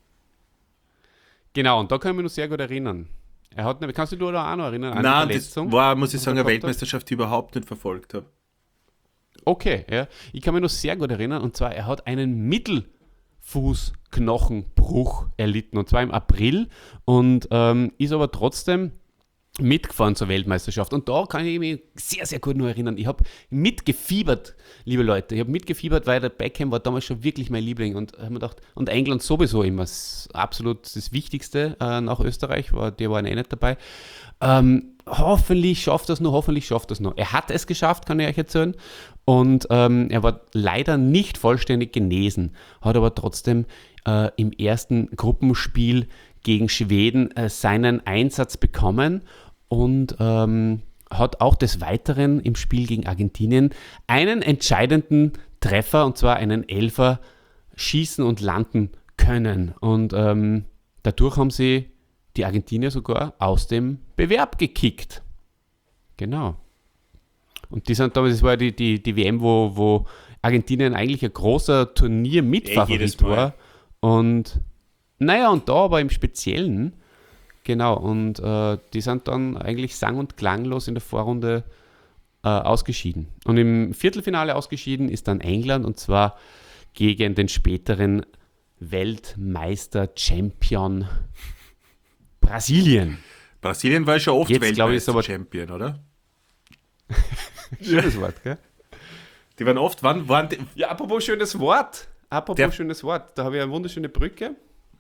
Genau, und da kann ich mich noch sehr gut erinnern. Er hat, nämlich- kannst du dich da auch noch erinnern an Nein, die das Verletzung? war, muss ich die sagen, er eine gehabt hat? Weltmeisterschaft, die ich überhaupt nicht verfolgt habe. Okay, ja. Ich kann mich noch sehr gut erinnern, und zwar, er hat einen Mittelfußknochenbruch erlitten, und zwar im April, und ähm, ist aber trotzdem mitgefahren zur Weltmeisterschaft. Und da kann ich mich sehr, sehr gut noch erinnern. Ich habe mitgefiebert, liebe Leute. Ich habe mitgefiebert, weil der Beckham war damals schon wirklich mein Liebling. Und habe mir gedacht, und England sowieso immer s- absolut das Wichtigste äh, nach Österreich, war, die waren eh nicht dabei. Ähm, hoffentlich schafft das noch, hoffentlich schafft das noch. Er hat es geschafft, kann ich euch erzählen. Und ähm, er war leider nicht vollständig genesen, hat aber trotzdem äh, im ersten Gruppenspiel gegen Schweden äh, seinen Einsatz bekommen und ähm, hat auch des Weiteren im Spiel gegen Argentinien einen entscheidenden Treffer, und zwar einen Elfer, schießen und landen können. Und ähm, dadurch haben sie die Argentinier sogar aus dem Bewerb gekickt. Genau. Und die sind damals, das war die, die, die W M, wo, wo Argentinien eigentlich ein großer Eh, jedes Turnier-Mitfavorit Mal. war. Und naja, und da aber im Speziellen, genau, und äh, die sind dann eigentlich sang- und klanglos in der Vorrunde äh, ausgeschieden. Und im Viertelfinale ausgeschieden ist dann England und zwar gegen den späteren Weltmeister-Champion Brasilien. Brasilien war schon oft Jetzt, glaube ich, ist aber- Weltmeister-Champion, oder? Schönes Wort, gell? Die waren oft, wann waren die? Ja, apropos schönes Wort. Apropos Der- schönes Wort. Da habe ich eine wunderschöne Brücke.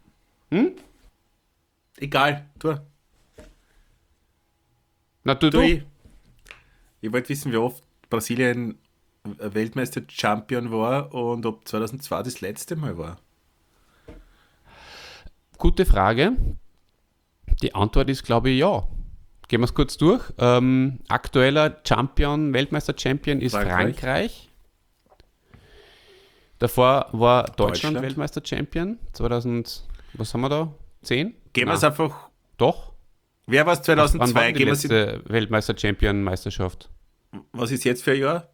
Egal, du. Na, du, Du, du. ich, ich wollte wissen, wie oft Brasilien Weltmeister-Champion war und ob zweitausendzwei das letzte Mal war. Gute Frage. Die Antwort ist, glaube ich, ja. Gehen wir es kurz durch. Ähm, aktueller Champion, Weltmeister-Champion ist Frankreich. Frankreich. Davor war Deutschland, Deutschland. Weltmeister-Champion. zweitausend, was haben wir da? zehn? Gehen wir es Nein, einfach. Doch. Wer war es Wann war zweitausendzwei? denn die Gehen wir es in, letzte Weltmeister-Champion-Meisterschaft? was ist jetzt für ein Jahr?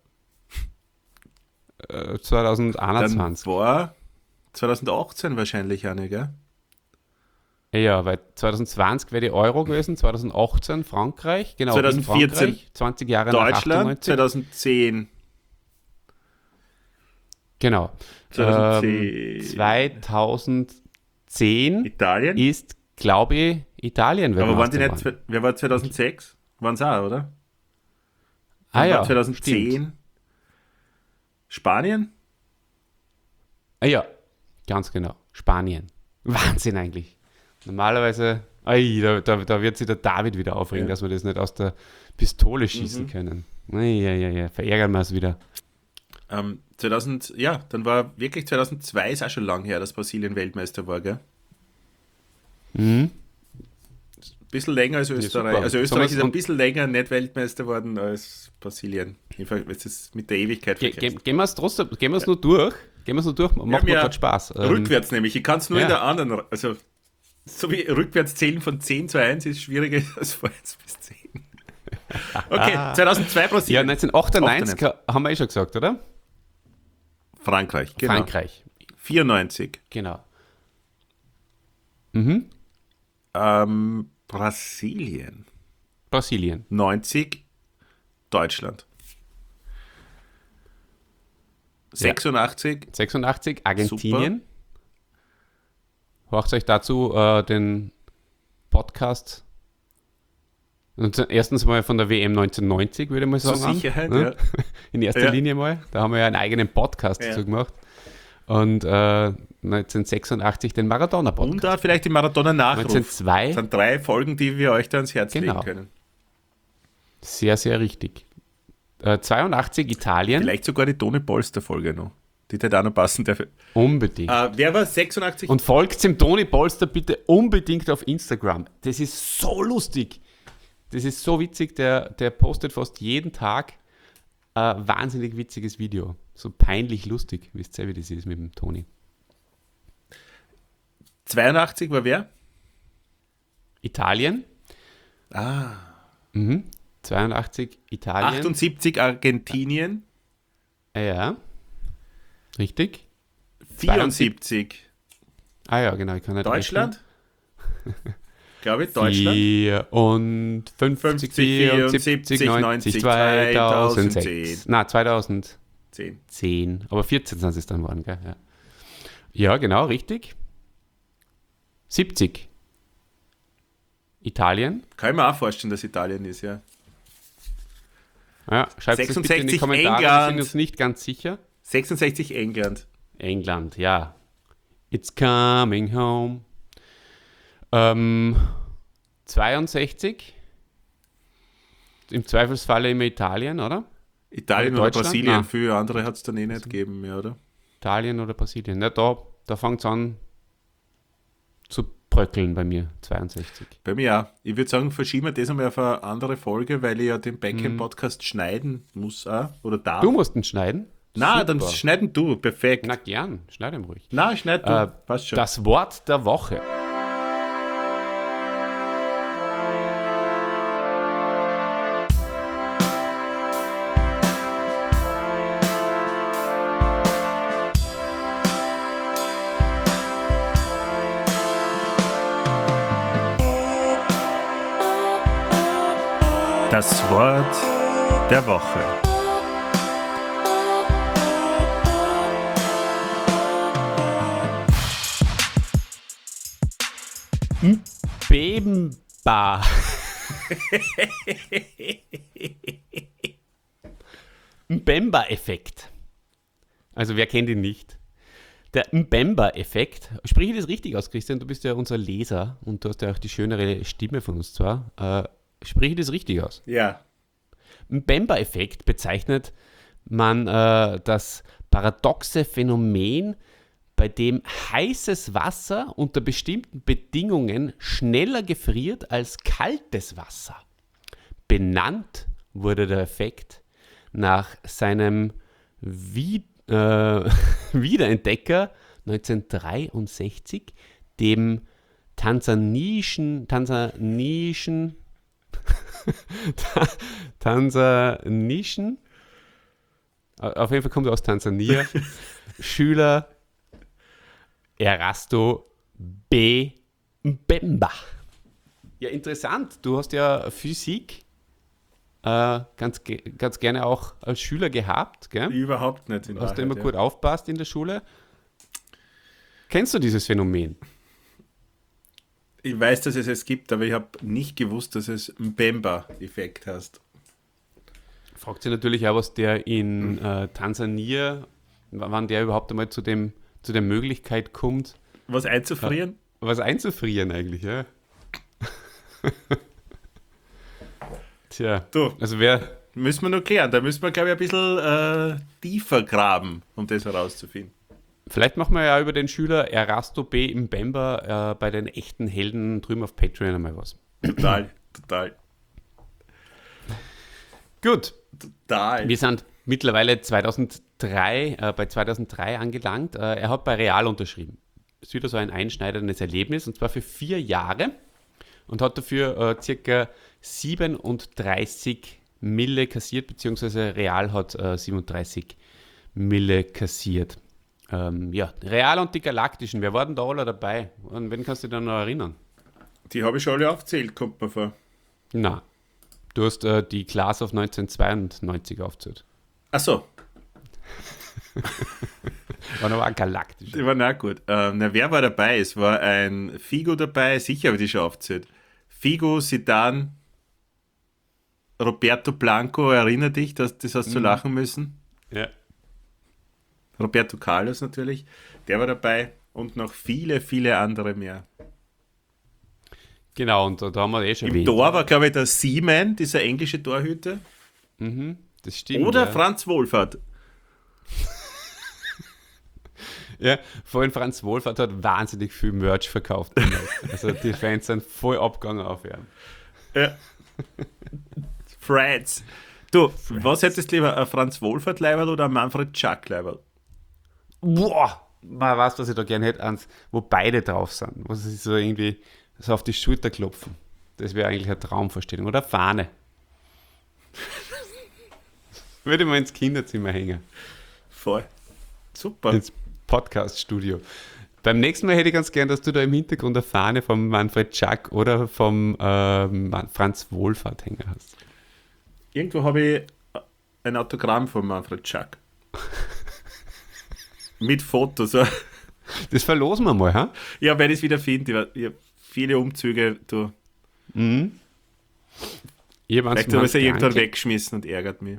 Äh, Dann zweitausendeinundzwanzig. war zweitausendachtzehn wahrscheinlich eine, gell? Ja, weil zweitausendzwanzig wäre die Euro gewesen, zweitausendachtzehn Frankreich, genau, in zweitausendvierzehn Frankreich, zwanzig Jahre nach Deutschland, achtundneunzig. zweitausendzehn. Genau. zweitausendzehn. Ähm, zweitausendzehn Italien? ist, glaube ich, Italien. Aber waren die nicht, Weltmeister zwe- wer war zweitausendsechs? Waren es auch, oder? Ah Dann ja, war zweitausendzehn. stimmt. Spanien? Ah ja, ganz genau. Spanien. Wahnsinn eigentlich. Normalerweise, ai, da, da, da wird sich der David wieder aufregen, Ja. dass wir das nicht aus der Pistole schießen Mhm. können. Ja, ja, ja, ja, verärgern wir es wieder. Ähm, zweitausend, ja, dann war wirklich zweitausendzwei, ist auch schon lang her, dass Brasilien Weltmeister war, gell? Mhm. Bisschen länger als Österreich. super. Also Österreich Thomas, ist ein und- bisschen länger nicht Weltmeister geworden als Brasilien. Jedenfalls, wenn es mit der Ewigkeit Ge vergleicht. ge gehen wir es trotzdem, gehen wir es nur durch. Gehen wir es nur durch, macht mir ja gerade Spaß. Ähm, Rückwärts nämlich. Ich kann es nur ja. in der anderen. Also, so wie rückwärts zählen von zehn zu eins ist schwieriger als von eins bis zehn. Okay, zweitausendzwei ja, Brasilien. neunzehnhundertachtundneunzig haben wir eh schon gesagt, oder? Frankreich, genau. Frankreich, vierundneunzig. genau. Mhm. Ähm, Brasilien. Brasilien. neunzig. Deutschland. sechsundachtzig. sechsundachtzig, Argentinien. Hört euch dazu äh, den Podcast. Und erstens mal von der W M neunzehnhundertneunzig, würde ich mal Zur sagen. an, Sicherheit, ne? ja. In erster Ja. Linie mal. Da haben wir ja einen eigenen Podcast Ja. dazu gemacht. Und äh, neunzehnhundertsechsundachtzig den Maradona-Podcast. Und da vielleicht die Maradona-Nachruf. neunzehnhundertzwei, Das sind drei Folgen, die wir euch da ans Herz Genau. legen können. sehr, sehr richtig. Äh, zweiundachtzig Italien, Vielleicht sogar die Tone Polster-Folge noch. Die hätte auch noch passen. Äh, unbedingt. wer war sechsundachtzig? Und folgt dem Toni Polster bitte unbedingt auf Instagram. Das ist so lustig. Das ist so witzig. Der, der postet fast jeden Tag ein wahnsinnig witziges Video. So peinlich lustig. Wisst ihr, wie das ist mit dem Toni. zweiundachtzig war wer? Italien. Ah. Mhm. zweiundachtzig Italien. achtundsiebzig Argentinien. Ja. Richtig. vierundsiebzig Ah ja, genau. Ich kann nicht Deutschland. Glaube ich, rechnen. Deutschland. vierundfünfzig, fünfzig, vierundsiebzig, vierundsiebzig, neunzig, neunzig, zweitausendsechs. Na, zweitausendzehn. zehn. Aber vierzehn sind es dann geworden, gell? Ja. Ja, genau, richtig. siebzig. Italien. Kann ich mir auch vorstellen, dass Italien ist, ja. Ja, schreibt es bitte in die sechsundsechzig Kommentare, wir England. sind uns nicht ganz sicher. sechsundsechzig England. England, ja. It's coming home. Ähm, zweiundsechzig. Im Zweifelsfalle immer Italien, oder? Italien Oder oder Deutschland? Brasilien. Nein. Für andere hat es dann eh nicht gegeben, ja, oder? Italien oder Brasilien. Ja, da da fängt es an zu bröckeln bei mir. zweiundsechzig. Bei mir auch. Ich würde sagen, verschieben wir das einmal auf eine andere Folge, weil ich ja den Mhm. Backend-Podcast schneiden muss auch, oder darf. Du musst ihn schneiden. Na, Super. dann schneiden du. Perfekt. Na gern, schneid ihn ruhig. Na, schneid du. Äh, Passt schon. Das Wort der Woche. Das Wort der Woche. Bemba. Mbemba-Effekt. Also wer kennt ihn nicht? Der Mbemba-Effekt. Spreche ich das richtig aus, Christian? Du bist ja unser Leser und du hast ja auch die schönere Stimme von uns zwar. Äh, spreche ich das richtig aus? Ja. Mbemba-Effekt bezeichnet man äh, das paradoxe Phänomen, bei dem heißes Wasser unter bestimmten Bedingungen schneller gefriert als kaltes Wasser. Benannt wurde der Effekt nach seinem Wie, äh, Wiederentdecker neunzehnhundertdreiundsechzig, dem tansanischen, tansanischen, tansanischen, auf jeden Fall kommt er aus Tansania, Schüler Erasto B. Mbemba. Ja, interessant. Du hast ja Physik äh, ganz, ganz gerne auch als Schüler gehabt, gell? Überhaupt nicht. In Hast Wahrheit, du immer ja. gut aufpasst in der Schule? Kennst du dieses Phänomen? Ich weiß, dass es es gibt, aber ich habe nicht gewusst, dass es einen Mbemba-Effekt heißt. Fragt sich natürlich auch, was der in äh, Tansania, w- wann der überhaupt einmal zu, dem, zu der Möglichkeit kommt, Was einzufrieren? was einzufrieren eigentlich, ja? Tja, Du. also wer... Müssen wir noch klären. Da müssen wir, glaube ich, ein bisschen äh, tiefer graben, um das herauszufinden. Vielleicht machen wir ja über den Schüler Erasto B. Mbemba äh, bei den echten Helden drüben auf Patreon einmal was. Total, total, Gut, total. wir sind mittlerweile zweitausenddrei, äh, bei zweitausenddrei angelangt. Äh, er hat bei Real unterschrieben. Das ist wieder so ein einschneidendes Erlebnis, und zwar für vier Jahre, und hat dafür äh, circa siebenunddreißig Mille kassiert, beziehungsweise Real hat äh, siebenunddreißig Mille kassiert. Ähm, ja, Real und die Galaktischen, wer war denn da alle dabei? An wen kannst du dich da noch erinnern? Die habe ich schon alle aufgezählt, kommt mir vor. Na, du hast äh, die Class of neunzehnhundertzweiundneunzig aufgezählt. Ach so, War aber auch galaktisch. die waren auch gut. Ähm, na, wer war dabei? Es war ein Figo dabei, sicher habe ich die schon aufgezählt. Figo, Zidane, Roberto Blanco, erinner dich, dass das hast du lachen müssen. Ja. Roberto Carlos natürlich, der war dabei und noch viele, viele andere mehr. Genau, und da, da haben wir eh schon Im erwähnt. Tor war, glaube ich, der Seaman, dieser englische Torhüter. Mhm, das stimmt. Oder ja. Franz Wohlfahrt. Ja, vor allem Franz Wohlfahrt hat wahnsinnig viel Merch verkauft. Also die Fans sind voll abgegangen auf ihn. Ja. Franz. Du, was hättest du lieber, ein Franz Wohlfahrt-Leiberl oder ein Manfred Schack-Leiberl? Boah, man weiß, was ich da gerne hätte, eins, wo beide drauf sind. Wo sie sich so irgendwie so auf die Schulter klopfen. Das wäre eigentlich eine Traumvorstellung. Oder eine Fahne. Würde ich mal ins Kinderzimmer hängen. Voll. Super. Ins Podcast-Studio. Beim nächsten Mal hätte ich ganz gern, dass du da im Hintergrund eine Fahne vom Manfred Schack oder vom ähm, Franz Wohlfahrt hängen hast. Irgendwo habe ich ein Autogramm von Manfred Schack. Mit Fotos. Das verlosen wir mal, ha? Ja, wenn ich es wieder finde. Ich habe viele Umzüge. Du. Mhm. Ich hab eins Vielleicht vom habe ich es ja Hans irgendwann Kranke. weggeschmissen und ärgert mich.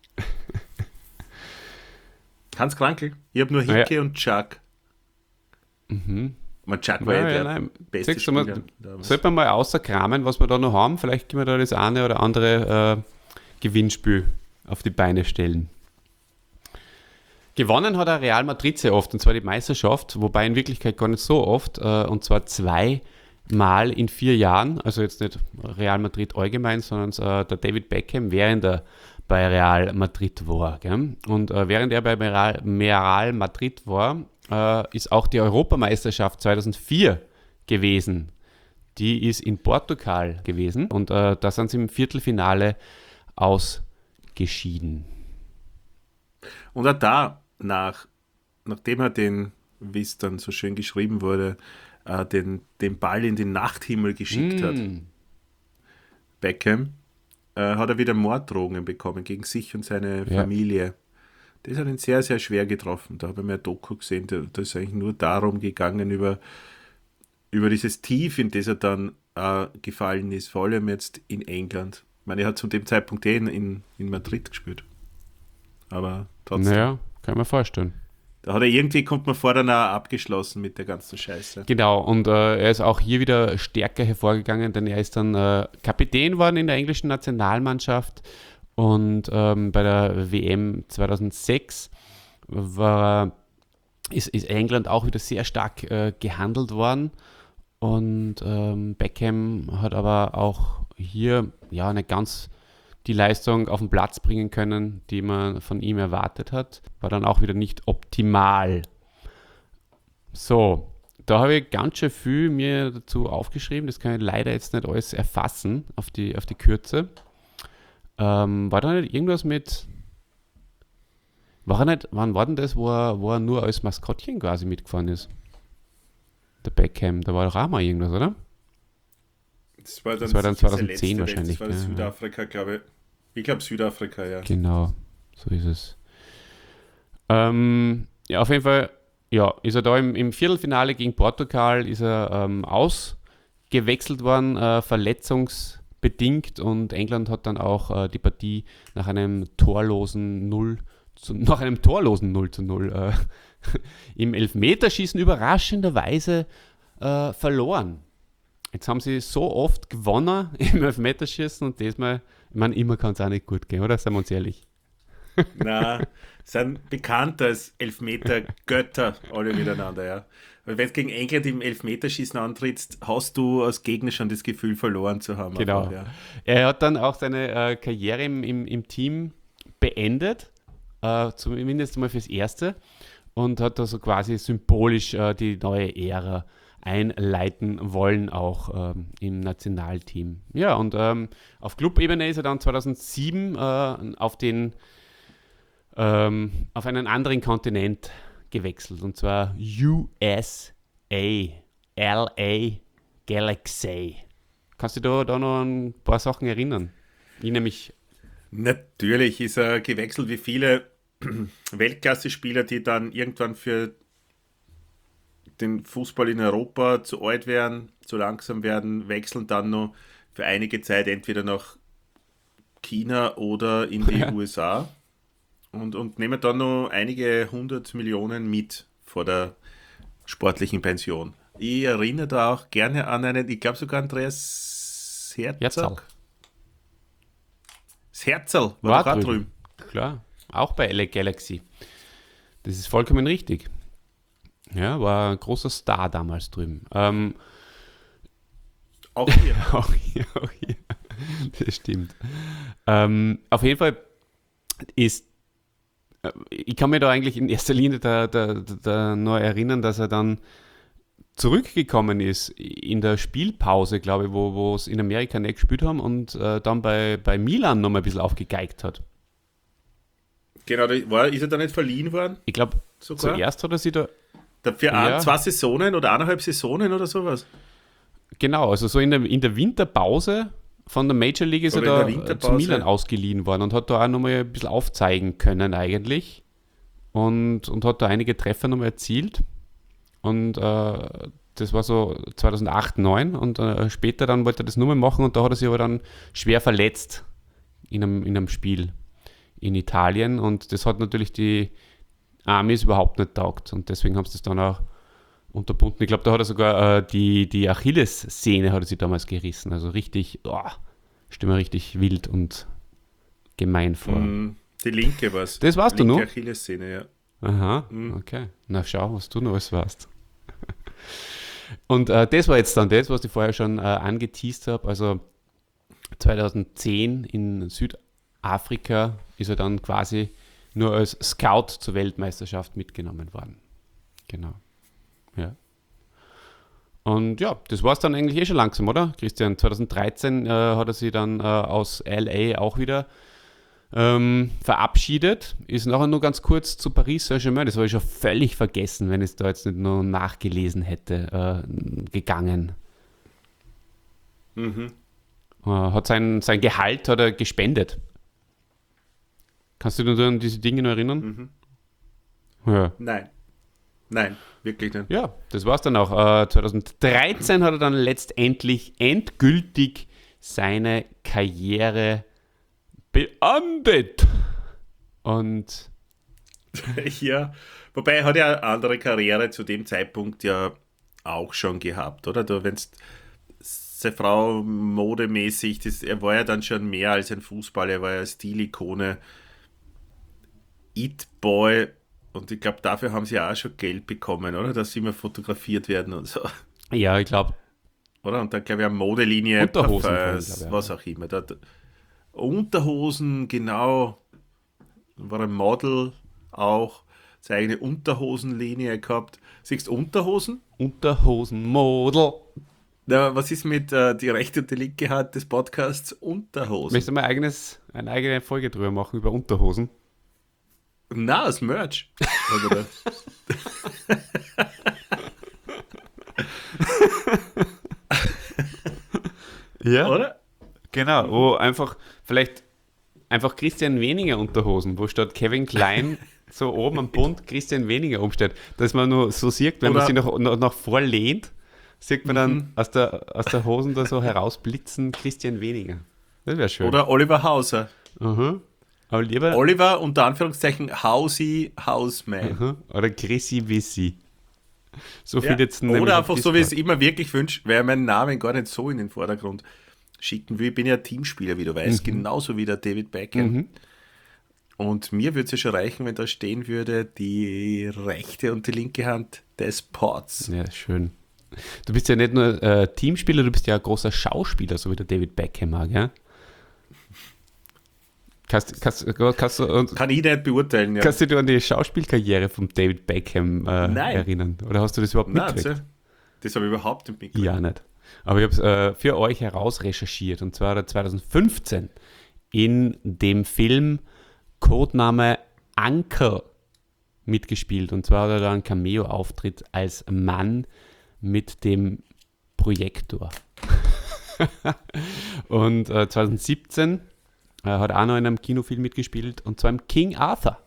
Hans Krankel. Ich habe nur Ah, ja. Hicke und Schack. Mhm. Man Schack war Ja, ja, ja, der nein. beste Siehst du mal, Spieler damals. sollte man mal außerkramen, was wir da noch haben. Vielleicht können wir da das eine oder andere äh, Gewinnspiel auf die Beine stellen. Gewonnen hat er Real Madrid sehr oft, und zwar die Meisterschaft, wobei in Wirklichkeit gar nicht so oft, äh, und zwar zweimal in vier Jahren, also jetzt nicht Real Madrid allgemein, sondern äh, der David Beckham, während er bei Real Madrid war. Gell? Und äh, während er bei Real, Real Madrid war, äh, ist auch die Europameisterschaft zweitausendvier gewesen. Die ist in Portugal gewesen, und äh, da sind sie im Viertelfinale ausgeschieden. Und auch da, nach, nachdem er den, wie es dann so schön geschrieben wurde, äh, den, den Ball in den Nachthimmel geschickt hat, Mm. Beckham, äh, hat er wieder Morddrohungen bekommen gegen sich und seine Ja. Familie. Das hat ihn sehr, sehr schwer getroffen. Da habe ich mir ein Doku gesehen, da, da ist eigentlich nur darum gegangen, über, über dieses Tief, in das er dann äh, gefallen ist, vor allem jetzt in England. Ich meine, er hat zu dem Zeitpunkt eh in, in Madrid gespielt. Aber trotzdem. Naja, kann ich mir vorstellen. Da hat er irgendwie, kommt man vor, dann auch abgeschlossen mit der ganzen Scheiße. Genau, und äh, er ist auch hier wieder stärker hervorgegangen, denn er ist dann äh, Kapitän geworden in der englischen Nationalmannschaft und ähm, bei der W M zweitausendsechs war, ist, ist England auch wieder sehr stark äh, gehandelt worden und ähm, Beckham hat aber auch hier ja nicht ganz die Leistung auf den Platz bringen können, die man von ihm erwartet hat. War dann auch wieder nicht optimal. So, da habe ich ganz schön viel mir dazu aufgeschrieben. Das kann ich leider jetzt nicht alles erfassen auf die, auf die Kürze. Ähm, war da nicht irgendwas mit... War er nicht, wann war denn das, wo er, wo er nur als Maskottchen quasi mitgefahren ist? Der Beckham, da war doch auch mal irgendwas, oder? Das war dann, Das war dann sicher zweitausendzehn der letzte, wahrscheinlich, Das war ja, ja. Südafrika, glaube ich. Ich glaube Südafrika, ja. Genau, so ist es. Ähm, ja, auf jeden Fall, ja, ist er da im, im Viertelfinale gegen Portugal ist er ähm, ausgewechselt worden, äh, verletzungsbedingt, und England hat dann auch äh, die Partie nach einem torlosen null zu, nach einem torlosen null zu null äh, im Elfmeterschießen überraschenderweise äh, verloren. Jetzt haben sie so oft gewonnen im Elfmeterschießen und diesmal, ich meine, immer kann es auch nicht gut gehen, oder? Seien wir uns ehrlich. Na, sind bekannt als Elfmeter-Götter, alle miteinander, ja. Weil wenn du gegen England im Elfmeterschießen antrittst, hast du als Gegner schon das Gefühl, verloren zu haben. Genau. Einfach, ja. Er hat dann auch seine äh, Karriere im, im, im Team beendet, äh, zumindest mal fürs Erste, und hat also quasi symbolisch äh, die neue Ära einleiten wollen, auch ähm, im Nationalteam. Ja, und ähm, auf Clubebene ist er dann zweitausendsieben äh, auf, den, ähm, auf einen anderen Kontinent gewechselt, und zwar U S A, L A Galaxy. Kannst du da, da noch ein paar Sachen erinnern? Ich nämlich. Natürlich ist er gewechselt wie viele Weltklasse-Spieler, die dann irgendwann für den Fußball in Europa zu alt werden, zu langsam werden, wechseln dann noch für einige Zeit entweder nach China oder in die Ja. U S A und, und nehmen dann noch einige hundert Millionen mit vor der sportlichen Pension. Ich erinnere da auch gerne an einen, ich glaube sogar Andreas Herzl. Herzog. Das Herzl war, War doch auch drüben. drüben. Klar, auch bei L A Galaxy. Das ist vollkommen richtig. Ja, war ein großer Star damals drüben. Ähm, Auch hier. auch hier, auch hier. Das stimmt. Ähm, auf jeden Fall ist, äh, ich kann mir da eigentlich in erster Linie da, da, da nur erinnern, dass er dann zurückgekommen ist in der Spielpause, glaube ich, wo wo es in Amerika nicht gespielt haben, und äh, dann bei, bei Milan nochmal ein bisschen aufgegeigt hat. Genau, da war, ist er da nicht verliehen worden? Ich glaube, Sogar? zuerst hat er sie da, Für Ja. ein, zwei Saisonen oder eineinhalb Saisonen oder sowas? genau, also so in der, in der Winterpause von der Major League ist Oder in er der da äh, Winterpause. zu Milan ausgeliehen worden und hat da auch nochmal ein bisschen aufzeigen können eigentlich, und, und hat da einige Treffer nochmal erzielt, und äh, das war so zweitausendacht, neun, und äh, später dann wollte er das nur mehr machen, und da hat er sich aber dann schwer verletzt in einem, in einem Spiel in Italien, und das hat natürlich die Amis überhaupt nicht taugt, und deswegen haben sie das dann auch unterbunden. Ich glaube, da hat er sogar äh, die, die Achillessehne hat er sich damals gerissen. Also richtig, oh, stell mir richtig wild und gemein vor. Mm, die linke war es. Das warst du linke noch? Achillessehne, ja. Aha, Mhm. okay. Na schau, was du noch alles warst. Und äh, das war jetzt dann das, was ich vorher schon äh, angeteased habe. Also zweitausendzehn in Südafrika ist er dann quasi nur als Scout zur Weltmeisterschaft mitgenommen worden. Genau. Ja. Und ja, das war es dann eigentlich eh schon langsam, oder? Christian, zweitausenddreizehn äh, hat er sich dann äh, aus L A auch wieder ähm, verabschiedet. Ist nachher nur ganz kurz zu Paris Saint-Germain, das habe ich schon völlig vergessen, wenn ich es da jetzt nicht nur nachgelesen hätte, äh, gegangen. Mhm. Äh, hat sein, sein Gehalt hat er gespendet. Kannst du dich an diese Dinge noch erinnern? Mhm. Ja. Nein. Nein, wirklich nicht. Ja, das war's dann auch. Äh, zweitausenddreizehn hat er dann letztendlich endgültig seine Karriere beendet. Und Ja, wobei er hat ja eine andere Karriere zu dem Zeitpunkt ja auch schon gehabt, oder? Du, wenn's seine Frau modemäßig, das, er war ja dann schon mehr als ein Fußballer, er war ja Stilikone, It-Boy, und ich glaube, dafür haben sie ja auch schon Geld bekommen, oder? Dass sie immer fotografiert werden und so. ja, ich glaube, Oder? Und dann, glaube ich, eine Modelinie, Unterhosen Parfums, vorhin, glaub ich, was auch immer. Da, da, Unterhosen, genau. War ein Model auch, seine eigene Unterhosenlinie gehabt. Siehst du Unterhosen? Unterhosenmodel. Na, was ist mit äh, die rechte und die linke Hand des Podcasts? Unterhosen. Möchtest du mal ein eigenes, eine eigene Folge drüber machen über Unterhosen? Na, das Merch. Oder? Ja. Oder? Genau, wo einfach, vielleicht einfach Christian Weniger Unterhosen, wo statt Kevin Klein so oben am Bund Christian Weniger umsteht, dass man nur so sieht, wenn Oder- man sich nach, nach, nach vorlehnt, sieht man dann Mhm. aus, der, aus der Hosen da so herausblitzen Christian Weniger. Das wäre schön. Oder Oliver Hauser. Mhm. Aber lieber, Oliver, unter Anführungszeichen, Hausi, Hausman. mhm. Oder Chrissy Wissi. So viel Ja. jetzt nämlich Oder auf einfach so, wie ich es Discord. immer wirklich wünsche, weil meinen Namen gar nicht so in den Vordergrund schicken will. Ich bin ja Teamspieler, wie du weißt, genauso wie der David Beckham. Mhm. Und mir würde es ja schon reichen, wenn da stehen würde, die rechte und die linke Hand des Pots. Ja, schön. Du bist ja nicht nur äh, Teamspieler, du bist ja ein großer Schauspieler, so wie der David Beckham mag, ja? Kannst, kannst, kannst, du, Kann ich nicht beurteilen, ja. kannst du dich an die Schauspielkarriere von David Beckham äh, Nein. erinnern? Oder hast du das überhaupt Nein, mitgekriegt? das, das habe ich überhaupt nicht mitgekriegt. Ja, nicht. Aber ich habe es äh, für euch herausrecherchiert. Und zwar hat er zweitausendfünfzehn in dem Film Codename Uncle mitgespielt. Und zwar hat er da einen Cameo-Auftritt als Mann mit dem Projektor. Und äh, zweitausendsiebzehn äh, hat er auch noch in einem Kinofilm mitgespielt, und zwar im King Arthur.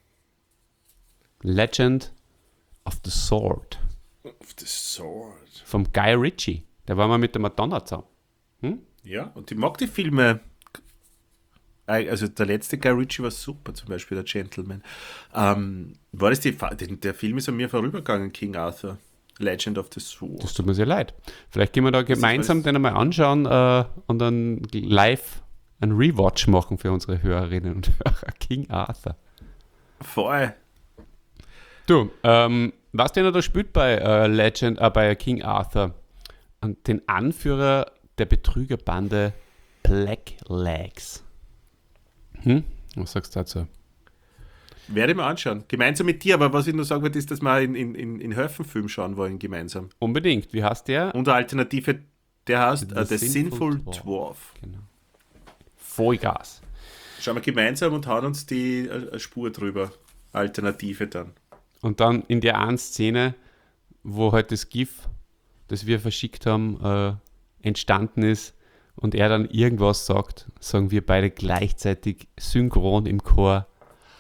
Legend of the Sword Of the Sword. vom Guy Ritchie. Der war mal mit der Madonna zusammen. Ja, und ich mag die Filme. Also der letzte Guy Ritchie war super, zum Beispiel der Gentleman. Ähm, war das die, Fa- den- der Film ist an mir vorübergegangen, King Arthur, Legend of the Sword. Das tut mir sehr leid. Vielleicht gehen wir da gemeinsam weiß- den einmal anschauen äh, und dann live ein Rewatch machen für unsere Hörerinnen und Hörer. King Arthur. Voll. Du, ähm, was denn er da spielt bei äh, Legend, äh, bei King Arthur? Und den Anführer der Betrügerbande Black Legs. Hm? Was sagst du dazu? Werde ich mir anschauen. Gemeinsam mit dir, aber was ich nur sagen wollte, ist, dass wir in, in, in, in Höfen-Film schauen wollen, gemeinsam. Unbedingt. Wie heißt der? Und eine Alternative, der heißt The äh, The Sinful Sinful Dwarf. Dwarf. Genau. Vollgas. Schauen wir gemeinsam und hauen uns die äh, Spur drüber. Alternative dann. Und dann in der einen Szene, wo halt das GIF, das wir verschickt haben, äh, entstanden ist und er dann irgendwas sagt, sagen wir beide gleichzeitig synchron im Chor.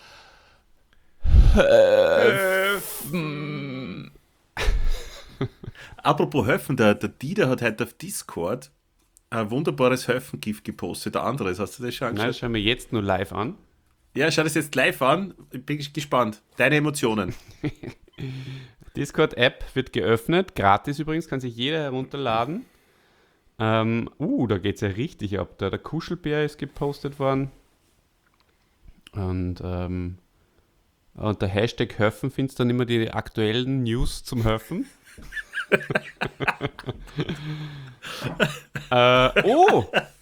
Apropos Höfen, der, der Dieter hat heute auf Discord ein wunderbares Höfengift gepostet, ein anderes. Hast du das schon Nein, angeschaut? das schauen wir jetzt nur live an. Ja, schau das jetzt live an. Ich bin gespannt. Deine Emotionen. Discord-App wird geöffnet, gratis übrigens, kann sich jeder herunterladen. Ähm, uh, da geht es ja richtig ab. Da der Kuschelbär ist gepostet worden. Und, ähm, und der Hashtag Höfen findest dann immer die aktuellen News zum Höfen. äh, oh!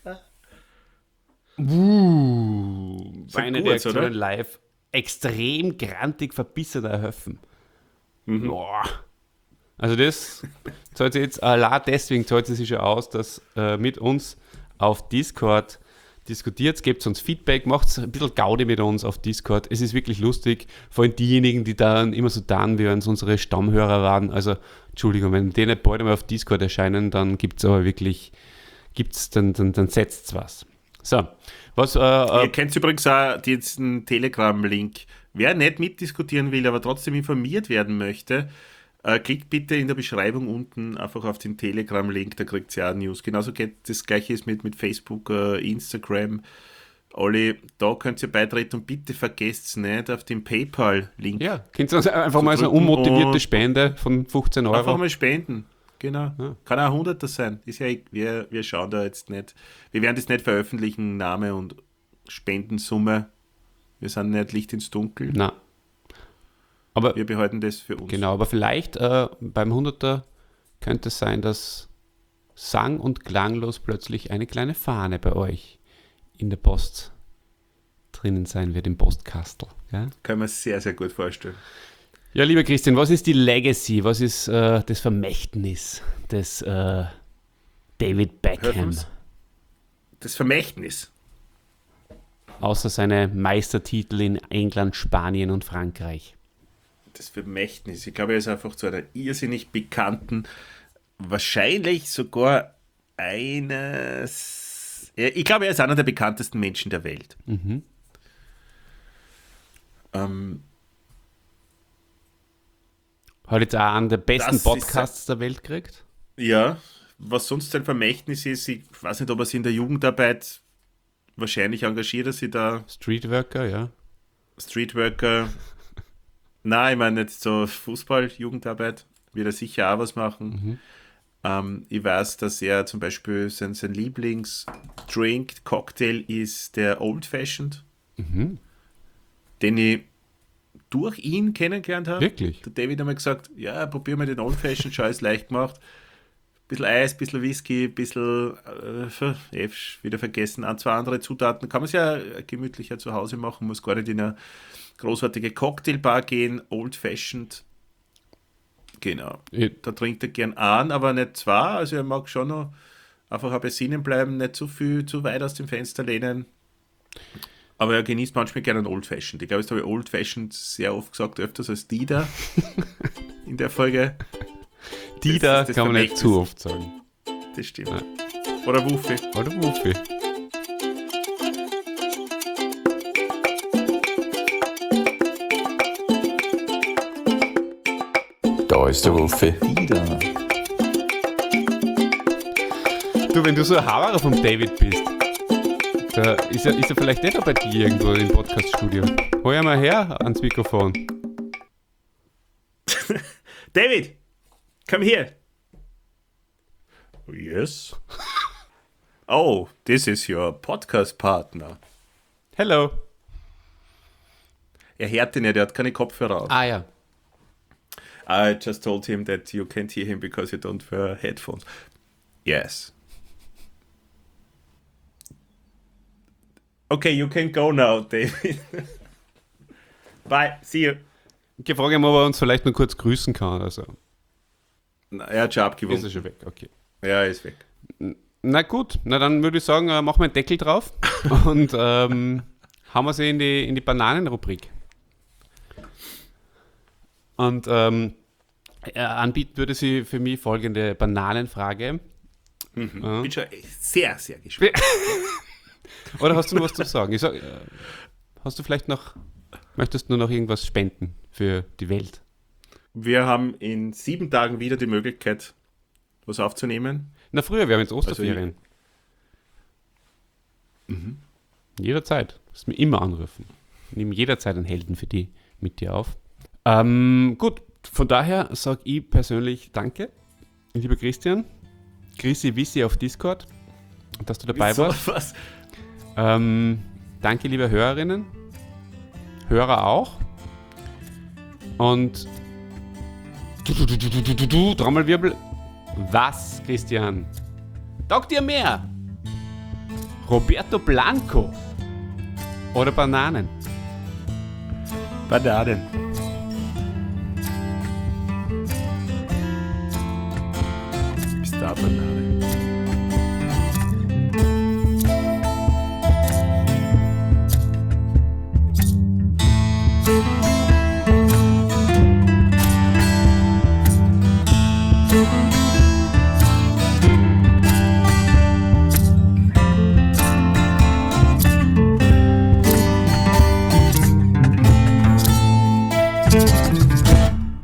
Uh, meine gut, Reaktionen oder? live. Extrem grantig verbissener Höfen. Boah. Also das zahlt sich jetzt, allein deswegen zahlt es sich schon aus, dass äh, mit uns auf Discord diskutiert, gebt uns Feedback, macht ein bisschen Gaudi mit uns auf Discord. Es ist wirklich lustig, vor allem diejenigen, die dann immer so dann, wie wenn es unsere Stammhörer waren. Also Entschuldigung, wenn die nicht bald einmal auf Discord erscheinen, dann gibt es aber wirklich gibt's, dann, dann, dann setzt was. So, was... Äh, Ihr äh, kennt übrigens auch diesen Telegram-Link. Wer nicht mitdiskutieren will, aber trotzdem informiert werden möchte, äh, klickt bitte in der Beschreibung unten einfach auf den Telegram-Link, da kriegt ihr auch News. Genauso geht das Gleiche ist mit, mit Facebook, äh, Instagram. Alle, da könnt ihr beitreten und bitte vergesst nicht auf den PayPal-Link. ja, könnt ihr uns einfach zu mal so eine drücken unmotivierte und- Spende von fünfzehn Euro. Einfach mal spenden. Genau. Ja. Kann auch Hunderter sein. Ist ja, wir, wir schauen da jetzt nicht. Wir werden das nicht veröffentlichen, Name und Spendensumme. Wir sind nicht Licht ins Dunkel. Na. Aber Wir behalten das für uns. genau, aber vielleicht äh, beim Hunderter könnte es sein, dass sang- und klanglos plötzlich eine kleine Fahne bei euch in der Post drinnen sein wird, im Postkastel. Ja, Kann man sehr, sehr gut vorstellen. ja lieber Christian, was ist die Legacy, was ist äh, das Vermächtnis des äh, David Beckham, Hört's? Das Vermächtnis. außer seine Meistertitel in England, Spanien und Frankreich? Das Vermächtnis. Ich glaube, er ist einfach zu einer irrsinnig bekannten, wahrscheinlich sogar eines. Ich glaube, er ist einer der bekanntesten Menschen der Welt. Mhm. Ähm, Hat jetzt auch einen der besten Das ist Podcasts der Welt gekriegt. ja, was sonst sein Vermächtnis ist, ich weiß nicht, ob er sich in der Jugendarbeit wahrscheinlich engagiert, dass sie da Streetworker, ja. Streetworker. Nein, ich meine jetzt so Fußball, Jugendarbeit, wird er sicher auch was machen. Mhm. Ähm, ich weiß, dass er zum Beispiel sein, sein Lieblingsdrink, Cocktail ist der Old Fashioned, Mhm. den ich durch ihn kennengelernt habe. Wirklich? Der David hat mir gesagt, ja, probier mal den Old Fashioned, schau, ist leicht gemacht. Bisschen Eis, bisschen Whisky, bisschen, äh, eh, wieder vergessen, ein, zwei andere Zutaten. Kann man es ja gemütlicher zu Hause machen, muss gar nicht in eine großartige Cocktailbar gehen, Old Fashioned. Genau. Ich, Da trinkt er gern an, aber nicht zwei. Also er mag schon noch einfach ein besinnen bleiben, nicht zu viel, zu weit aus dem Fenster lehnen. Aber er genießt manchmal gerne einen Old Fashioned. Ich glaube, jetzt habe ich Old Fashioned sehr oft gesagt, öfters als Dieter in der Folge. die Das da ist das kann man nicht Vermächtnis. zu oft sagen. Das stimmt. Ja. Oder Wuffi. Oder Wuffi. Da ist der Wuffi. Du, wenn du so ein Hauer vom David bist, da ist er, ist er vielleicht nicht auch bei dir irgendwo im Podcaststudio. Hol ihn mal her ans Mikrofon. David, come here. Yes. Oh, this is your podcast partner. Hello. Er hört ihn nicht, er hat keine Kopfhörer auf. Ah ja. I just told him that you can't hear him because you don't wear headphones. Yes. Okay, you can go now, David. Bye, see you. Ich frage ihn, ob er uns vielleicht nur kurz grüßen kann. Also, Na, er hat schon ist er abgewunken. schon weg, okay. Ja, er ist weg. Na gut, na dann würde ich sagen, äh, machen wir einen Deckel drauf und ähm, haben wir sie in die, in die Bananenrubrik. Und ähm, äh, anbieten würde sie für mich folgende Bananenfrage. Mhm. Ja. Bin schon sehr, sehr gespannt. Oder hast du noch was zu sagen? Ich sag, äh, hast du vielleicht noch, möchtest du nur noch irgendwas spenden für die Welt? Wir haben in sieben Tagen wieder die Möglichkeit, was aufzunehmen. Na früher, wir haben jetzt Osterferien. Mhm. Jederzeit. Du musst mir immer anrufen. Ich nehme jederzeit einen Helden für die mit dir auf. Ähm, gut, von daher sage ich persönlich danke, lieber Christian. Chrissy Wissi auf Discord, dass du dabei So, warst. was? Ähm, danke, liebe Hörerinnen. Hörer auch. Und du, du, du, du, du, du, du, Trommelwirbel. Was, Christian? Taugt dir mehr? Roberto Blanco oder Bananen? Bananen. Bis da, Banane.